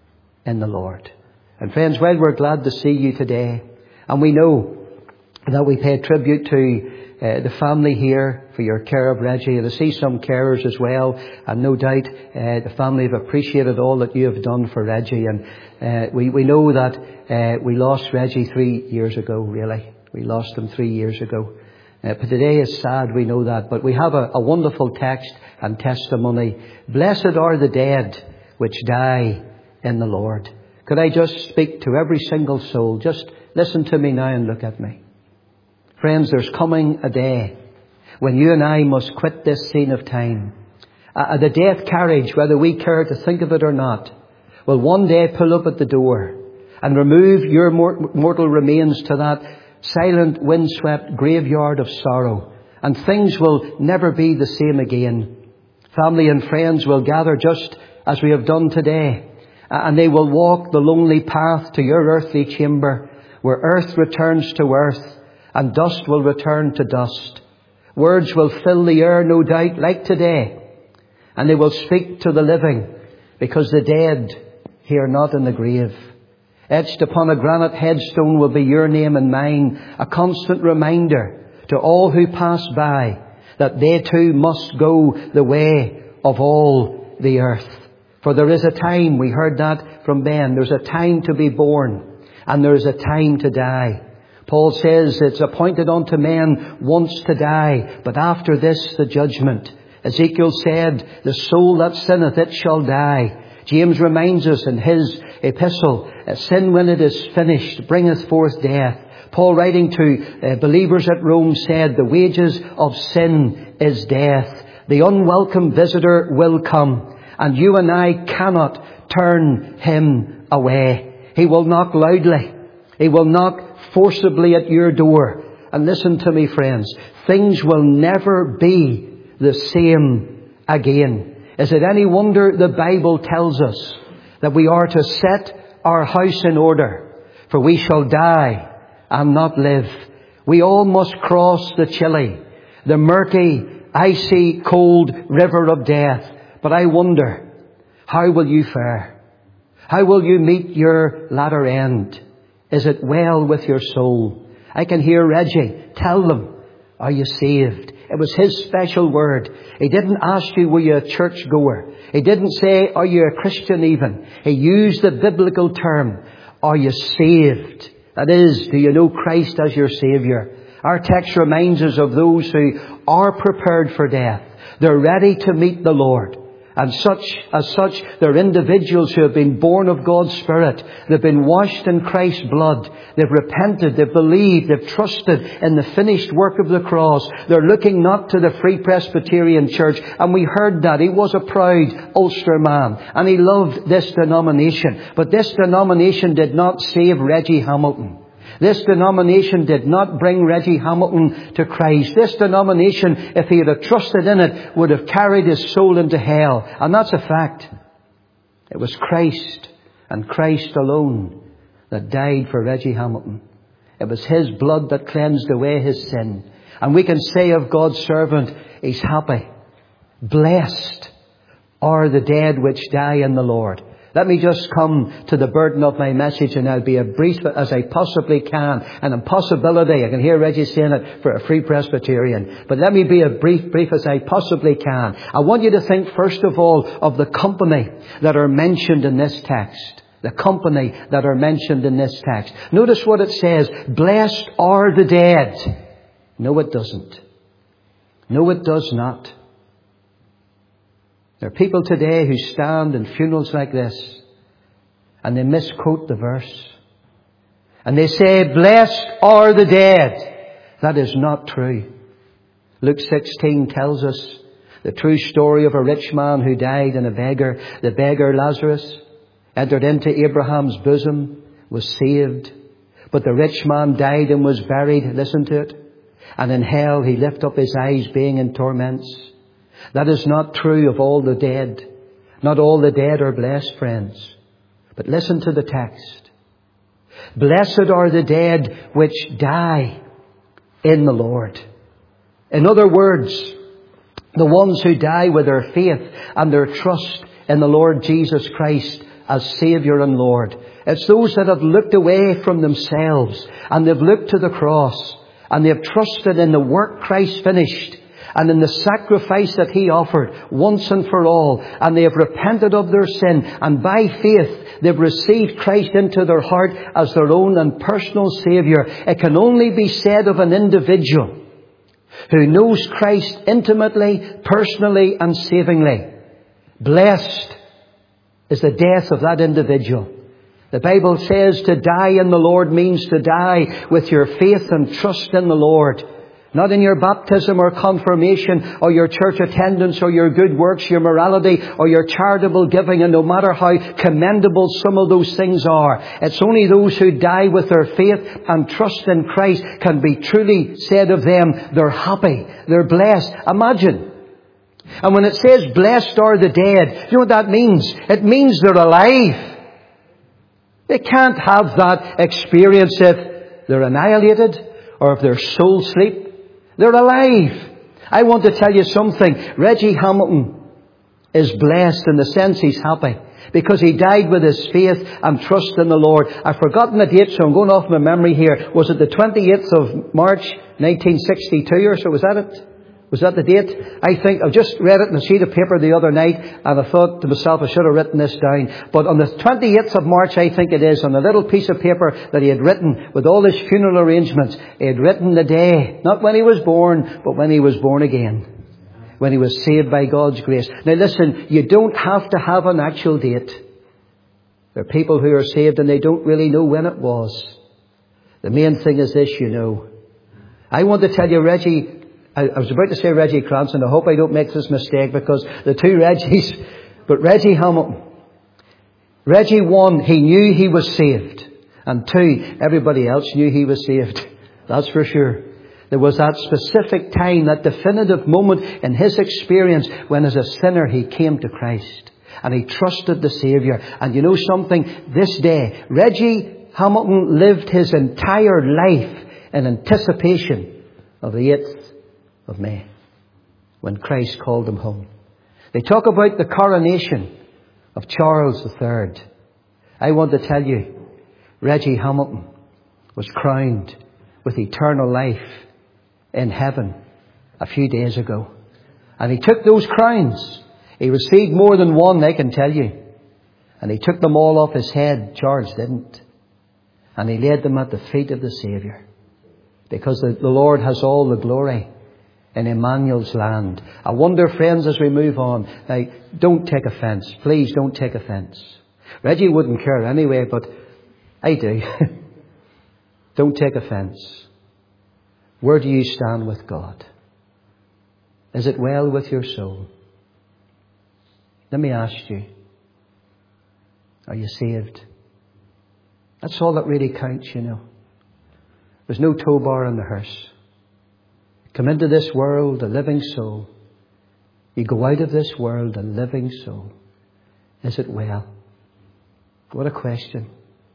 in the Lord. And friends, while we're glad to see you today, and we know that we pay tribute to uh, the family here for your care of Reggie, and I see some carers as well, and no doubt uh, the family have appreciated all that you have done for Reggie. And uh, we, we know that uh, we lost Reggie three years ago, really. We lost him three years ago. Uh, but today is sad, we know that. But we have a, a wonderful text and testimony. Blessed are the dead which die in the Lord. Could I just speak to every single soul? Just listen to me now and look at me. Friends, there's coming a day when you and I must quit this scene of time. Uh, the death carriage, whether we care to think of it or not, will one day pull up at the door and remove your mortal remains to that silent, windswept graveyard of sorrow. And things will never be the same again. Family and friends will gather just as we have done today. And they will walk the lonely path to your earthly chamber, where earth returns to earth and dust will return to dust. Words will fill the air, no doubt, like today. And they will speak to the living, because the dead hear not in the grave. Etched upon a granite headstone will be your name and mine, a constant reminder to all who pass by that they too must go the way of all the earth. For there is a time, we heard that from Ben, there's a time to be born and there is a time to die. Paul says it's appointed unto men once to die, but after this the judgment. Ezekiel said, the soul that sinneth, it shall die. James reminds us in his epistle, sin when it is finished bringeth forth death. Paul, writing to uh, believers at Rome, said, the wages of sin is death. The unwelcome visitor will come, and you and I cannot turn him away. He will knock loudly. He will knock forcibly at your door. And listen to me, friends, things will never be the same again. Is it any wonder the Bible tells us that we are to set our house in order, for we shall die and not live. We all must cross the chilly, the murky, icy, cold river of death. But I wonder, how will you fare? How will you meet your latter end? Is it well with your soul? I can hear Reggie tell them, are you saved? It was his special word. He didn't ask you, were you a church goer? He didn't say, are you a Christian even? He used the biblical term, are you saved? That is, do you know Christ as your Saviour? Our text reminds us of those who are prepared for death. They're ready to meet the Lord. And such, as such, they're individuals who have been born of God's Spirit. They've been washed in Christ's blood. They've repented, they've believed, they've trusted in the finished work of the cross. They're looking not to the Free Presbyterian Church. And we heard that. He was a proud Ulster man. And he loved this denomination. But this denomination did not save Reggie Hamilton. This denomination did not bring Reggie Hamilton to Christ. This denomination, if he had trusted in it, would have carried his soul into hell. And that's a fact. It was Christ and Christ alone that died for Reggie Hamilton. It was his blood that cleansed away his sin. And we can say of God's servant, he's happy. Blessed are the dead which die in the Lord. Let me just come to the burden of my message, and I'll be as brief as I possibly can. An impossibility. I can hear Reggie saying it for a Free Presbyterian. But let me be as brief, brief as I possibly can. I want you to think first of all of the company that are mentioned in this text. The company that are mentioned in this text. Notice what it says. Blessed are the dead. No, it doesn't. No, it does not. There are people today who stand in funerals like this and they misquote the verse. And they say, blessed are the dead. That is not true. Luke sixteen tells us the true story of a rich man who died and a beggar. The beggar Lazarus entered into Abraham's bosom, was saved. But the rich man died and was buried. Listen to it. And in hell he lifted up his eyes being in torments. That is not true of all the dead. Not all the dead are blessed, friends. But listen to the text. Blessed are the dead which die in the Lord. In other words, the ones who die with their faith and their trust in the Lord Jesus Christ as Saviour and Lord. It's those that have looked away from themselves and they've looked to the cross and they've trusted in the work Christ finished and in the sacrifice that He offered once and for all. And they have repented of their sin. And by faith, they've received Christ into their heart as their own and personal Saviour. It can only be said of an individual who knows Christ intimately, personally and savingly. Blessed is the death of that individual. The Bible says to die in the Lord means to die with your faith and trust in the Lord. Not in your baptism or confirmation or your church attendance or your good works, your morality or your charitable giving, and no matter how commendable some of those things are. It's only those who die with their faith and trust in Christ can be truly said of them, they're happy, they're blessed. Imagine. And when it says blessed are the dead, you know what that means? It means they're alive. They can't have that experience if they're annihilated or if their soul sleep. They're alive. I want to tell you something. Reggie Hamilton is blessed in the sense he's happy because he died with his faith and trust in the Lord. I've forgotten the date, so I'm going off my memory here. Was it the twenty-eighth of March nineteen sixty-two or so? Was that it? Was that the date? I think, I've just read it in a sheet of paper the other night and I thought to myself I should have written this down. But on the twenty-eighth of March, I think it is, on a little piece of paper that he had written with all his funeral arrangements, he had written the day, not when he was born, but when he was born again. When he was saved by God's grace. Now listen, you don't have to have an actual date. There are people who are saved and they don't really know when it was. The main thing is this, you know. I want to tell you, Reggie, I, I was about to say Reggie Cranston. I hope I don't make this mistake because the two Reggies, but Reggie Hamilton. Reggie, one, he knew he was saved. And two, everybody else knew he was saved. That's for sure. There was that specific time, that definitive moment in his experience when as a sinner he came to Christ. And he trusted the Saviour. And you know something? This day, Reggie Hamilton lived his entire life in anticipation of the eighth of May, when Christ called him home. They talk about the coronation of Charles the Third. I want to tell you, Reggie Hamilton was crowned with eternal life in heaven a few days ago. And he took those crowns. He received more than one, I can tell you. And he took them all off his head. Charles didn't. And he laid them at the feet of the Saviour. Because the, the Lord has all the glory in Emmanuel's land. I wonder, friends, as we move on, now, don't take offence. Please don't take offence. Reggie wouldn't care anyway, but I do. Don't take offence. Where do you stand with God? Is it well with your soul? Let me ask you, are you saved? That's all that really counts, you know. There's no tow bar in the hearse. Come into this world a living soul. You go out of this world a living soul. Is it well? What a question.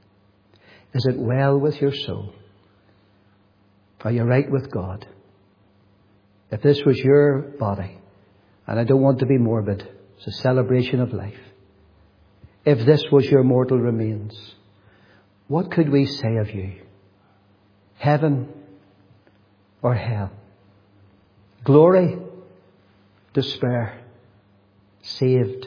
Is it well with your soul? Are you right with God? If this was your body, and I don't want to be morbid, it's a celebration of life. If this was your mortal remains, what could we say of you? Heaven or hell? Glory, despair, saved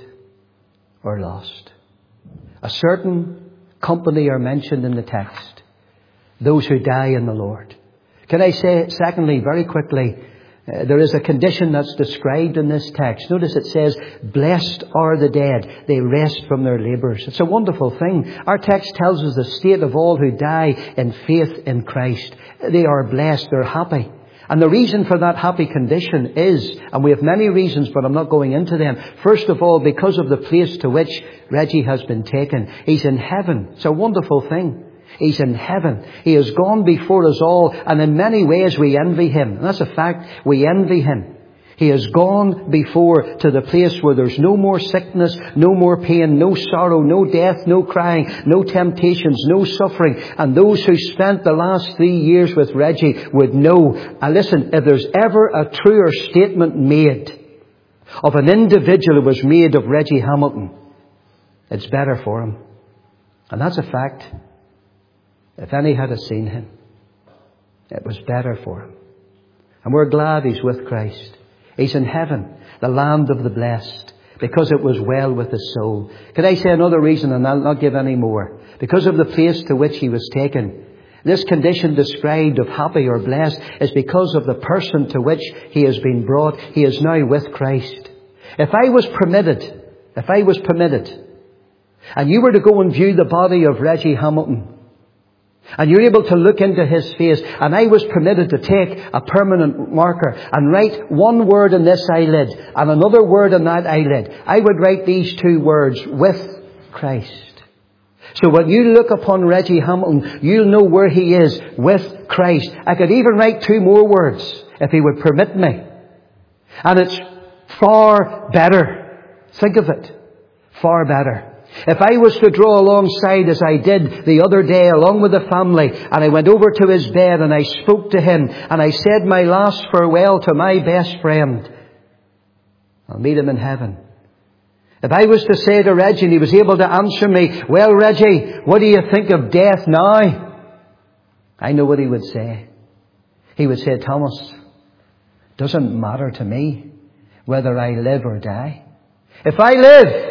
or lost? A certain company are mentioned in the text. Those who die in the Lord. Can I say, secondly, very quickly, uh, there is a condition that's described in this text. Notice it says, blessed are the dead. They rest from their labours. It's a wonderful thing. Our text tells us the state of all who die in faith in Christ. They are blessed. They're happy. And the reason for that happy condition is, and we have many reasons, but I'm not going into them. First of all, because of the place to which Reggie has been taken. He's in heaven. It's a wonderful thing. He's in heaven. He has gone before us all, and in many ways we envy him. And that's a fact. We envy him. He has gone before to the place where there's no more sickness, no more pain, no sorrow, no death, no crying, no temptations, no suffering. And those who spent the last three years with Reggie would know. And listen, if there's ever a truer statement made of an individual who was made of Reggie Hamilton, it's better for him. And that's a fact. If any had seen him, it was better for him. And we're glad he's with Christ. He's in heaven, the land of the blessed, because it was well with his soul. Could I say another reason, and I'll not give any more? Because of the place to which he was taken. This condition described of happy or blessed is because of the person to which he has been brought. He is now with Christ. If I was permitted, if I was permitted, and you were to go and view the body of Reggie Hamilton, and you're able to look into his face, and I was permitted to take a permanent marker and write one word in this eyelid and another word in that eyelid, I would write these two words, with Christ. So when you look upon Reggie Hamilton, you'll know where he is, with Christ. I could even write two more words if he would permit me. And it's far better. Think of it. Far better. If I was to draw alongside, as I did the other day along with the family, and I went over to his bed and I spoke to him and I said my last farewell to my best friend, I'll meet him in heaven. If I was to say to Reggie, and he was able to answer me, well, Reggie, what do you think of death now? I know what he would say. He would say, Thomas, it doesn't matter to me whether I live or die. If I live,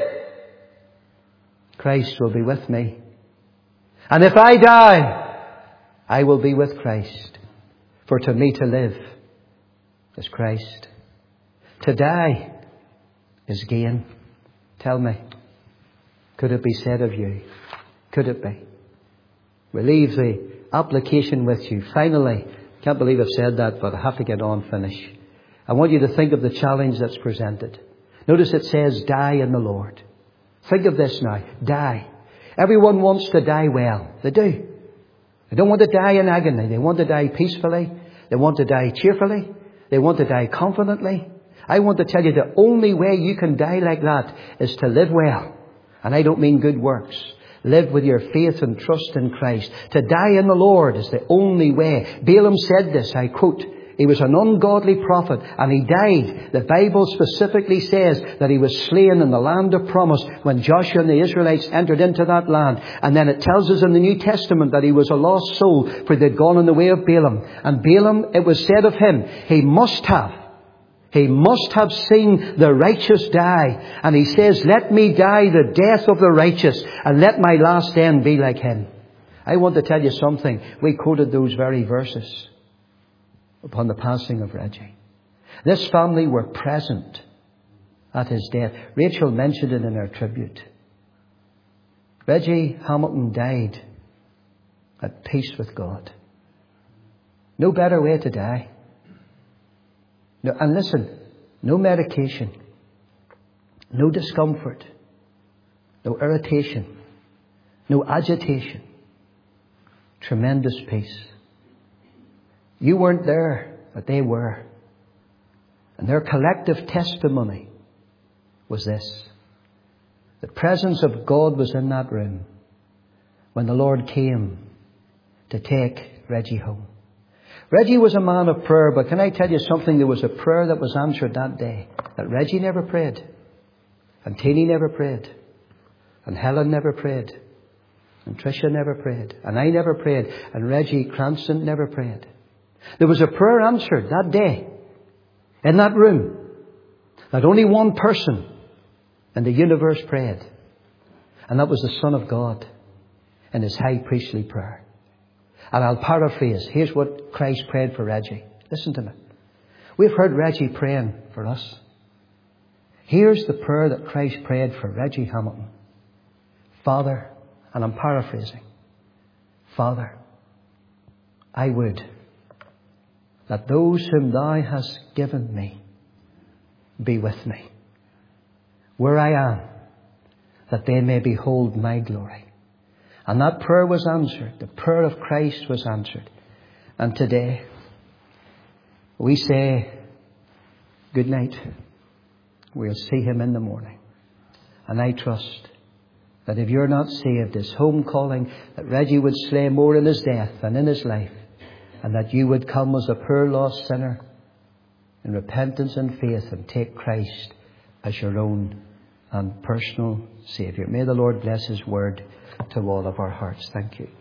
Christ will be with me. And if I die, I will be with Christ. For to me to live is Christ. To die is gain. Tell me, could it be said of you? Could it be? We leave the application with you. Finally, can't believe I've said that, but I have to get on, finish. I want you to think of the challenge that's presented. Notice it says, die in the Lord. Think of this now. Die. Everyone wants to die well. They do. They don't want to die in agony. They want to die peacefully. They want to die cheerfully. They want to die confidently. I want to tell you the only way you can die like that is to live well. And I don't mean good works. Live with your faith and trust in Christ. To die in the Lord is the only way. Balaam said this, I quote, he was an ungodly prophet and he died. The Bible specifically says that he was slain in the land of promise when Joshua and the Israelites entered into that land. And then it tells us in the New Testament that he was a lost soul, for they'd gone in the way of Balaam. And Balaam, it was said of him, he must have, he must have seen the righteous die. And he says, let me die the death of the righteous and let my last end be like him. I want to tell you something. We quoted those very verses upon the passing of Reggie. This family were present at his death. Rachel mentioned it in her tribute. Reggie Hamilton died at peace with God. No better way to die. No, and listen, no medication, no discomfort, no irritation, no agitation. Tremendous peace. You weren't there, but they were. And their collective testimony was this. The presence of God was in that room when the Lord came to take Reggie home. Reggie was a man of prayer, but can I tell you something? There was a prayer that was answered that day that Reggie never prayed, and Teenie never prayed, and Helen never prayed, and Tricia never prayed, and I never prayed, and Reggie Cranston never prayed. There was a prayer answered that day in that room that only one person in the universe prayed, and that was the Son of God in his high priestly prayer. And I'll paraphrase. Here's what Christ prayed for Reggie. Listen to me. We've heard Reggie praying for us. Here's the prayer that Christ prayed for Reggie Hamilton. Father, and I'm paraphrasing, Father, I would that those whom thou hast given me be with me, where I am, that they may behold my glory. And that prayer was answered. The prayer of Christ was answered. And today, we say, good night. We'll see him in the morning. And I trust that if you're not saved, this home calling, that Reggie would slay more in his death than in his life. And that you would come as a poor lost sinner in repentance and faith and take Christ as your own and personal Saviour. May the Lord bless his word to all of our hearts. Thank you.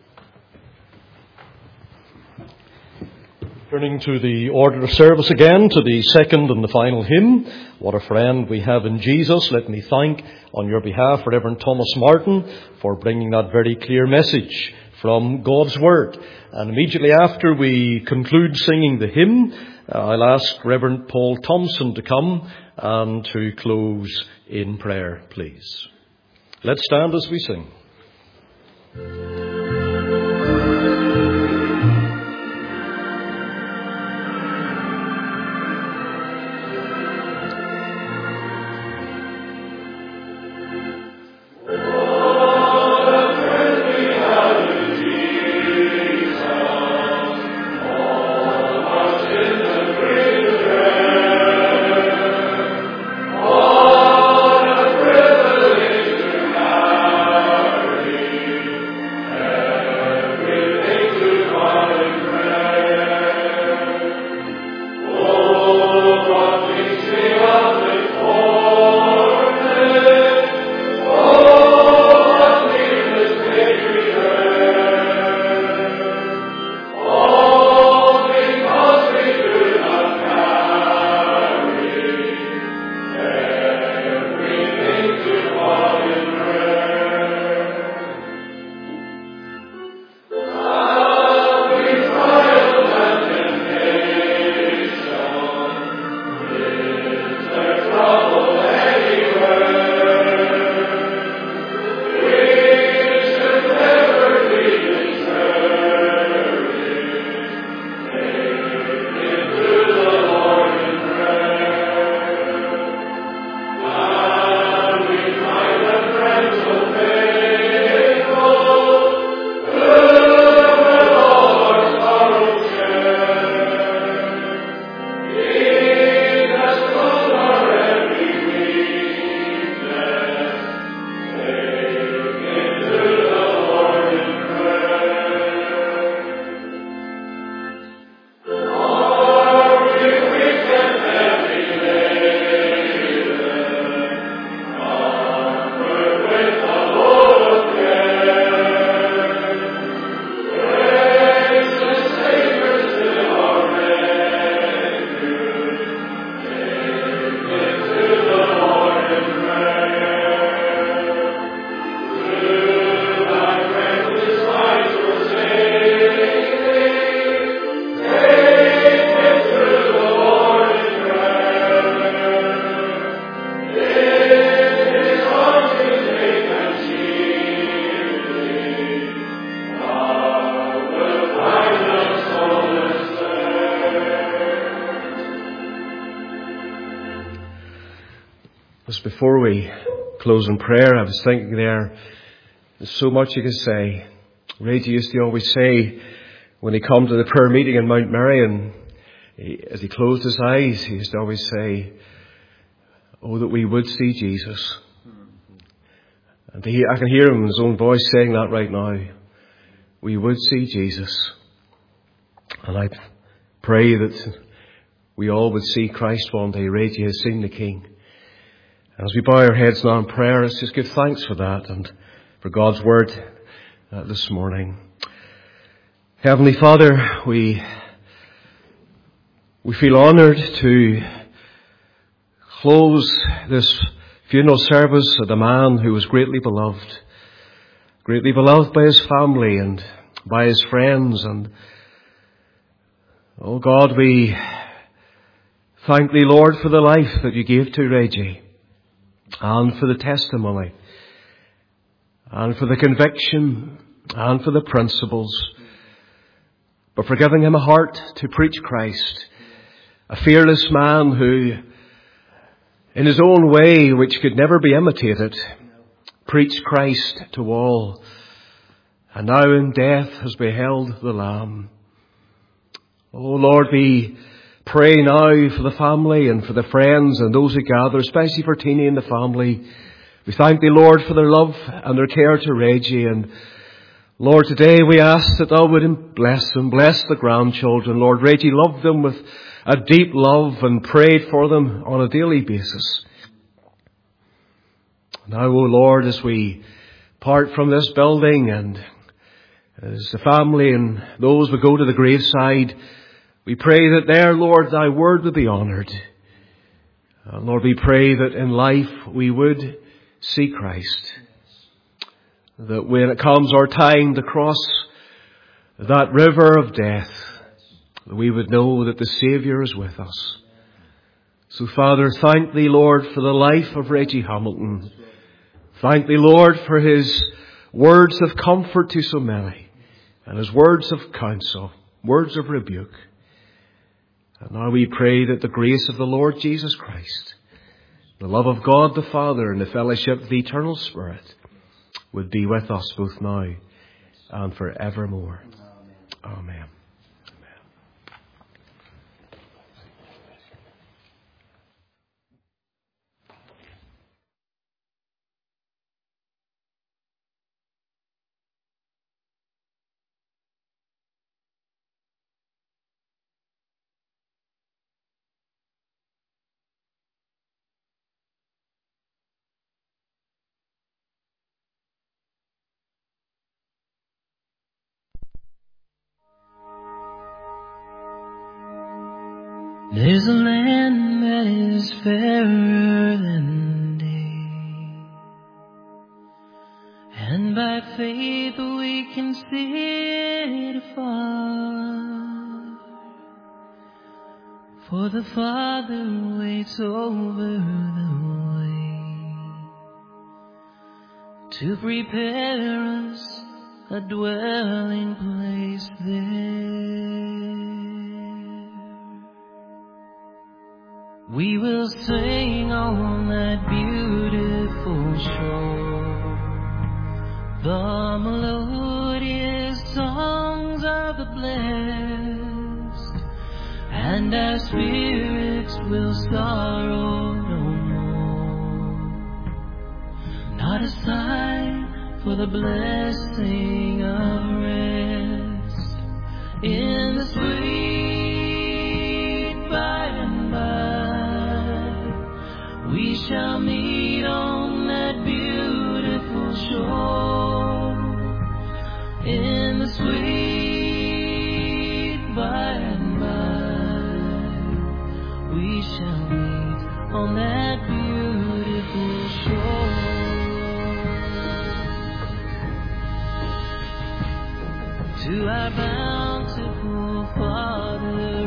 Turning to the order of service again, to the second and the final hymn, What a Friend We Have in Jesus. Let me thank on your behalf Reverend Thomas Martin for bringing that very clear message from God's Word. And immediately after we conclude singing the hymn, uh, I'll ask Reverend Paul Thompson to come and to close in prayer, please. Let's stand as we sing. Yeah. Just before we close in prayer, I was thinking there, there's so much you can say. Reggie used to always say, when he come to the prayer meeting in Mount Marion, he, as he closed his eyes, he used to always say, oh, that we would see Jesus. And he, I can hear him in his own voice saying that right now. We would see Jesus. And I pray that we all would see Christ one day. Reggie has seen the King. As we bow our heads now in prayer, let's just give thanks for that and for God's word uh, this morning. Heavenly Father, we we feel honoured to close this funeral service of a man who was greatly beloved, greatly beloved by his family and by his friends. And oh God, we thank Thee, Lord, for the life that You gave to Reggie, and for the testimony, and for the conviction, and for the principles, but for giving him a heart to preach Christ, a fearless man who, in his own way, which could never be imitated, preached Christ to all, and now in death has beheld the Lamb. Oh Lord, we pray now for the family and for the friends and those who gather, especially for Teenie and the family. We thank Thee, Lord, for their love and their care to Reggie. And Lord, today we ask that Thou would bless them, bless the grandchildren. Lord, Reggie loved them with a deep love and prayed for them on a daily basis. Now, O Lord, as we part from this building and as the family and those who go to the graveside, we pray that there, Lord, Thy word would be honoured. Uh, Lord, we pray that in life we would see Christ. That when it comes our time to cross that river of death, we would know that the Saviour is with us. So, Father, thank Thee, Lord, for the life of Reggie Hamilton. Thank Thee, Lord, for his words of comfort to so many, and his words of counsel, words of rebuke. And now we pray that the grace of the Lord Jesus Christ, the love of God the Father, and the fellowship of the eternal Spirit would be with us both now and forevermore. Amen. There's a land that is fairer than day, and by faith we can see it afar. For the Father waits over the way to prepare us a dwelling place there. We will sing on that beautiful shore the melodious songs of the blessed, and our spirits will sorrow no more. Not a sign for the blessing of rest in the sweet by and by. We shall meet on that beautiful shore in the sweet by and by. We shall meet on that beautiful shore. To our bountiful Father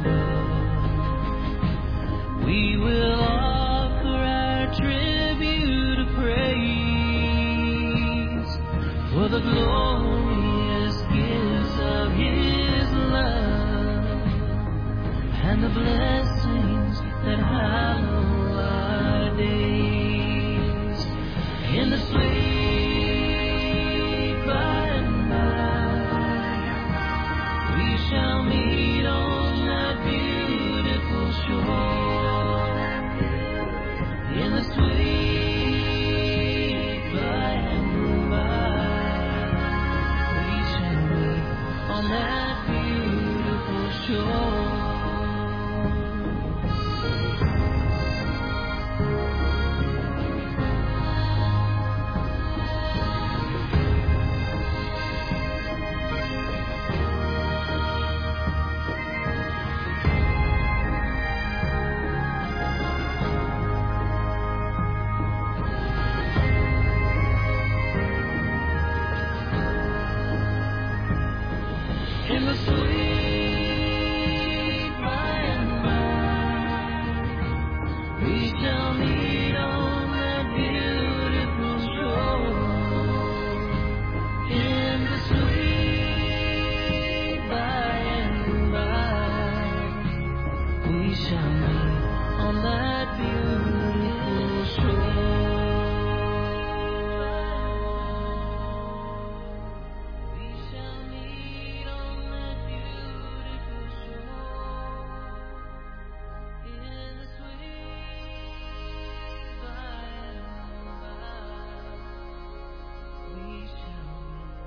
above, we will tribute of praise for the glorious gifts of His love and the blessing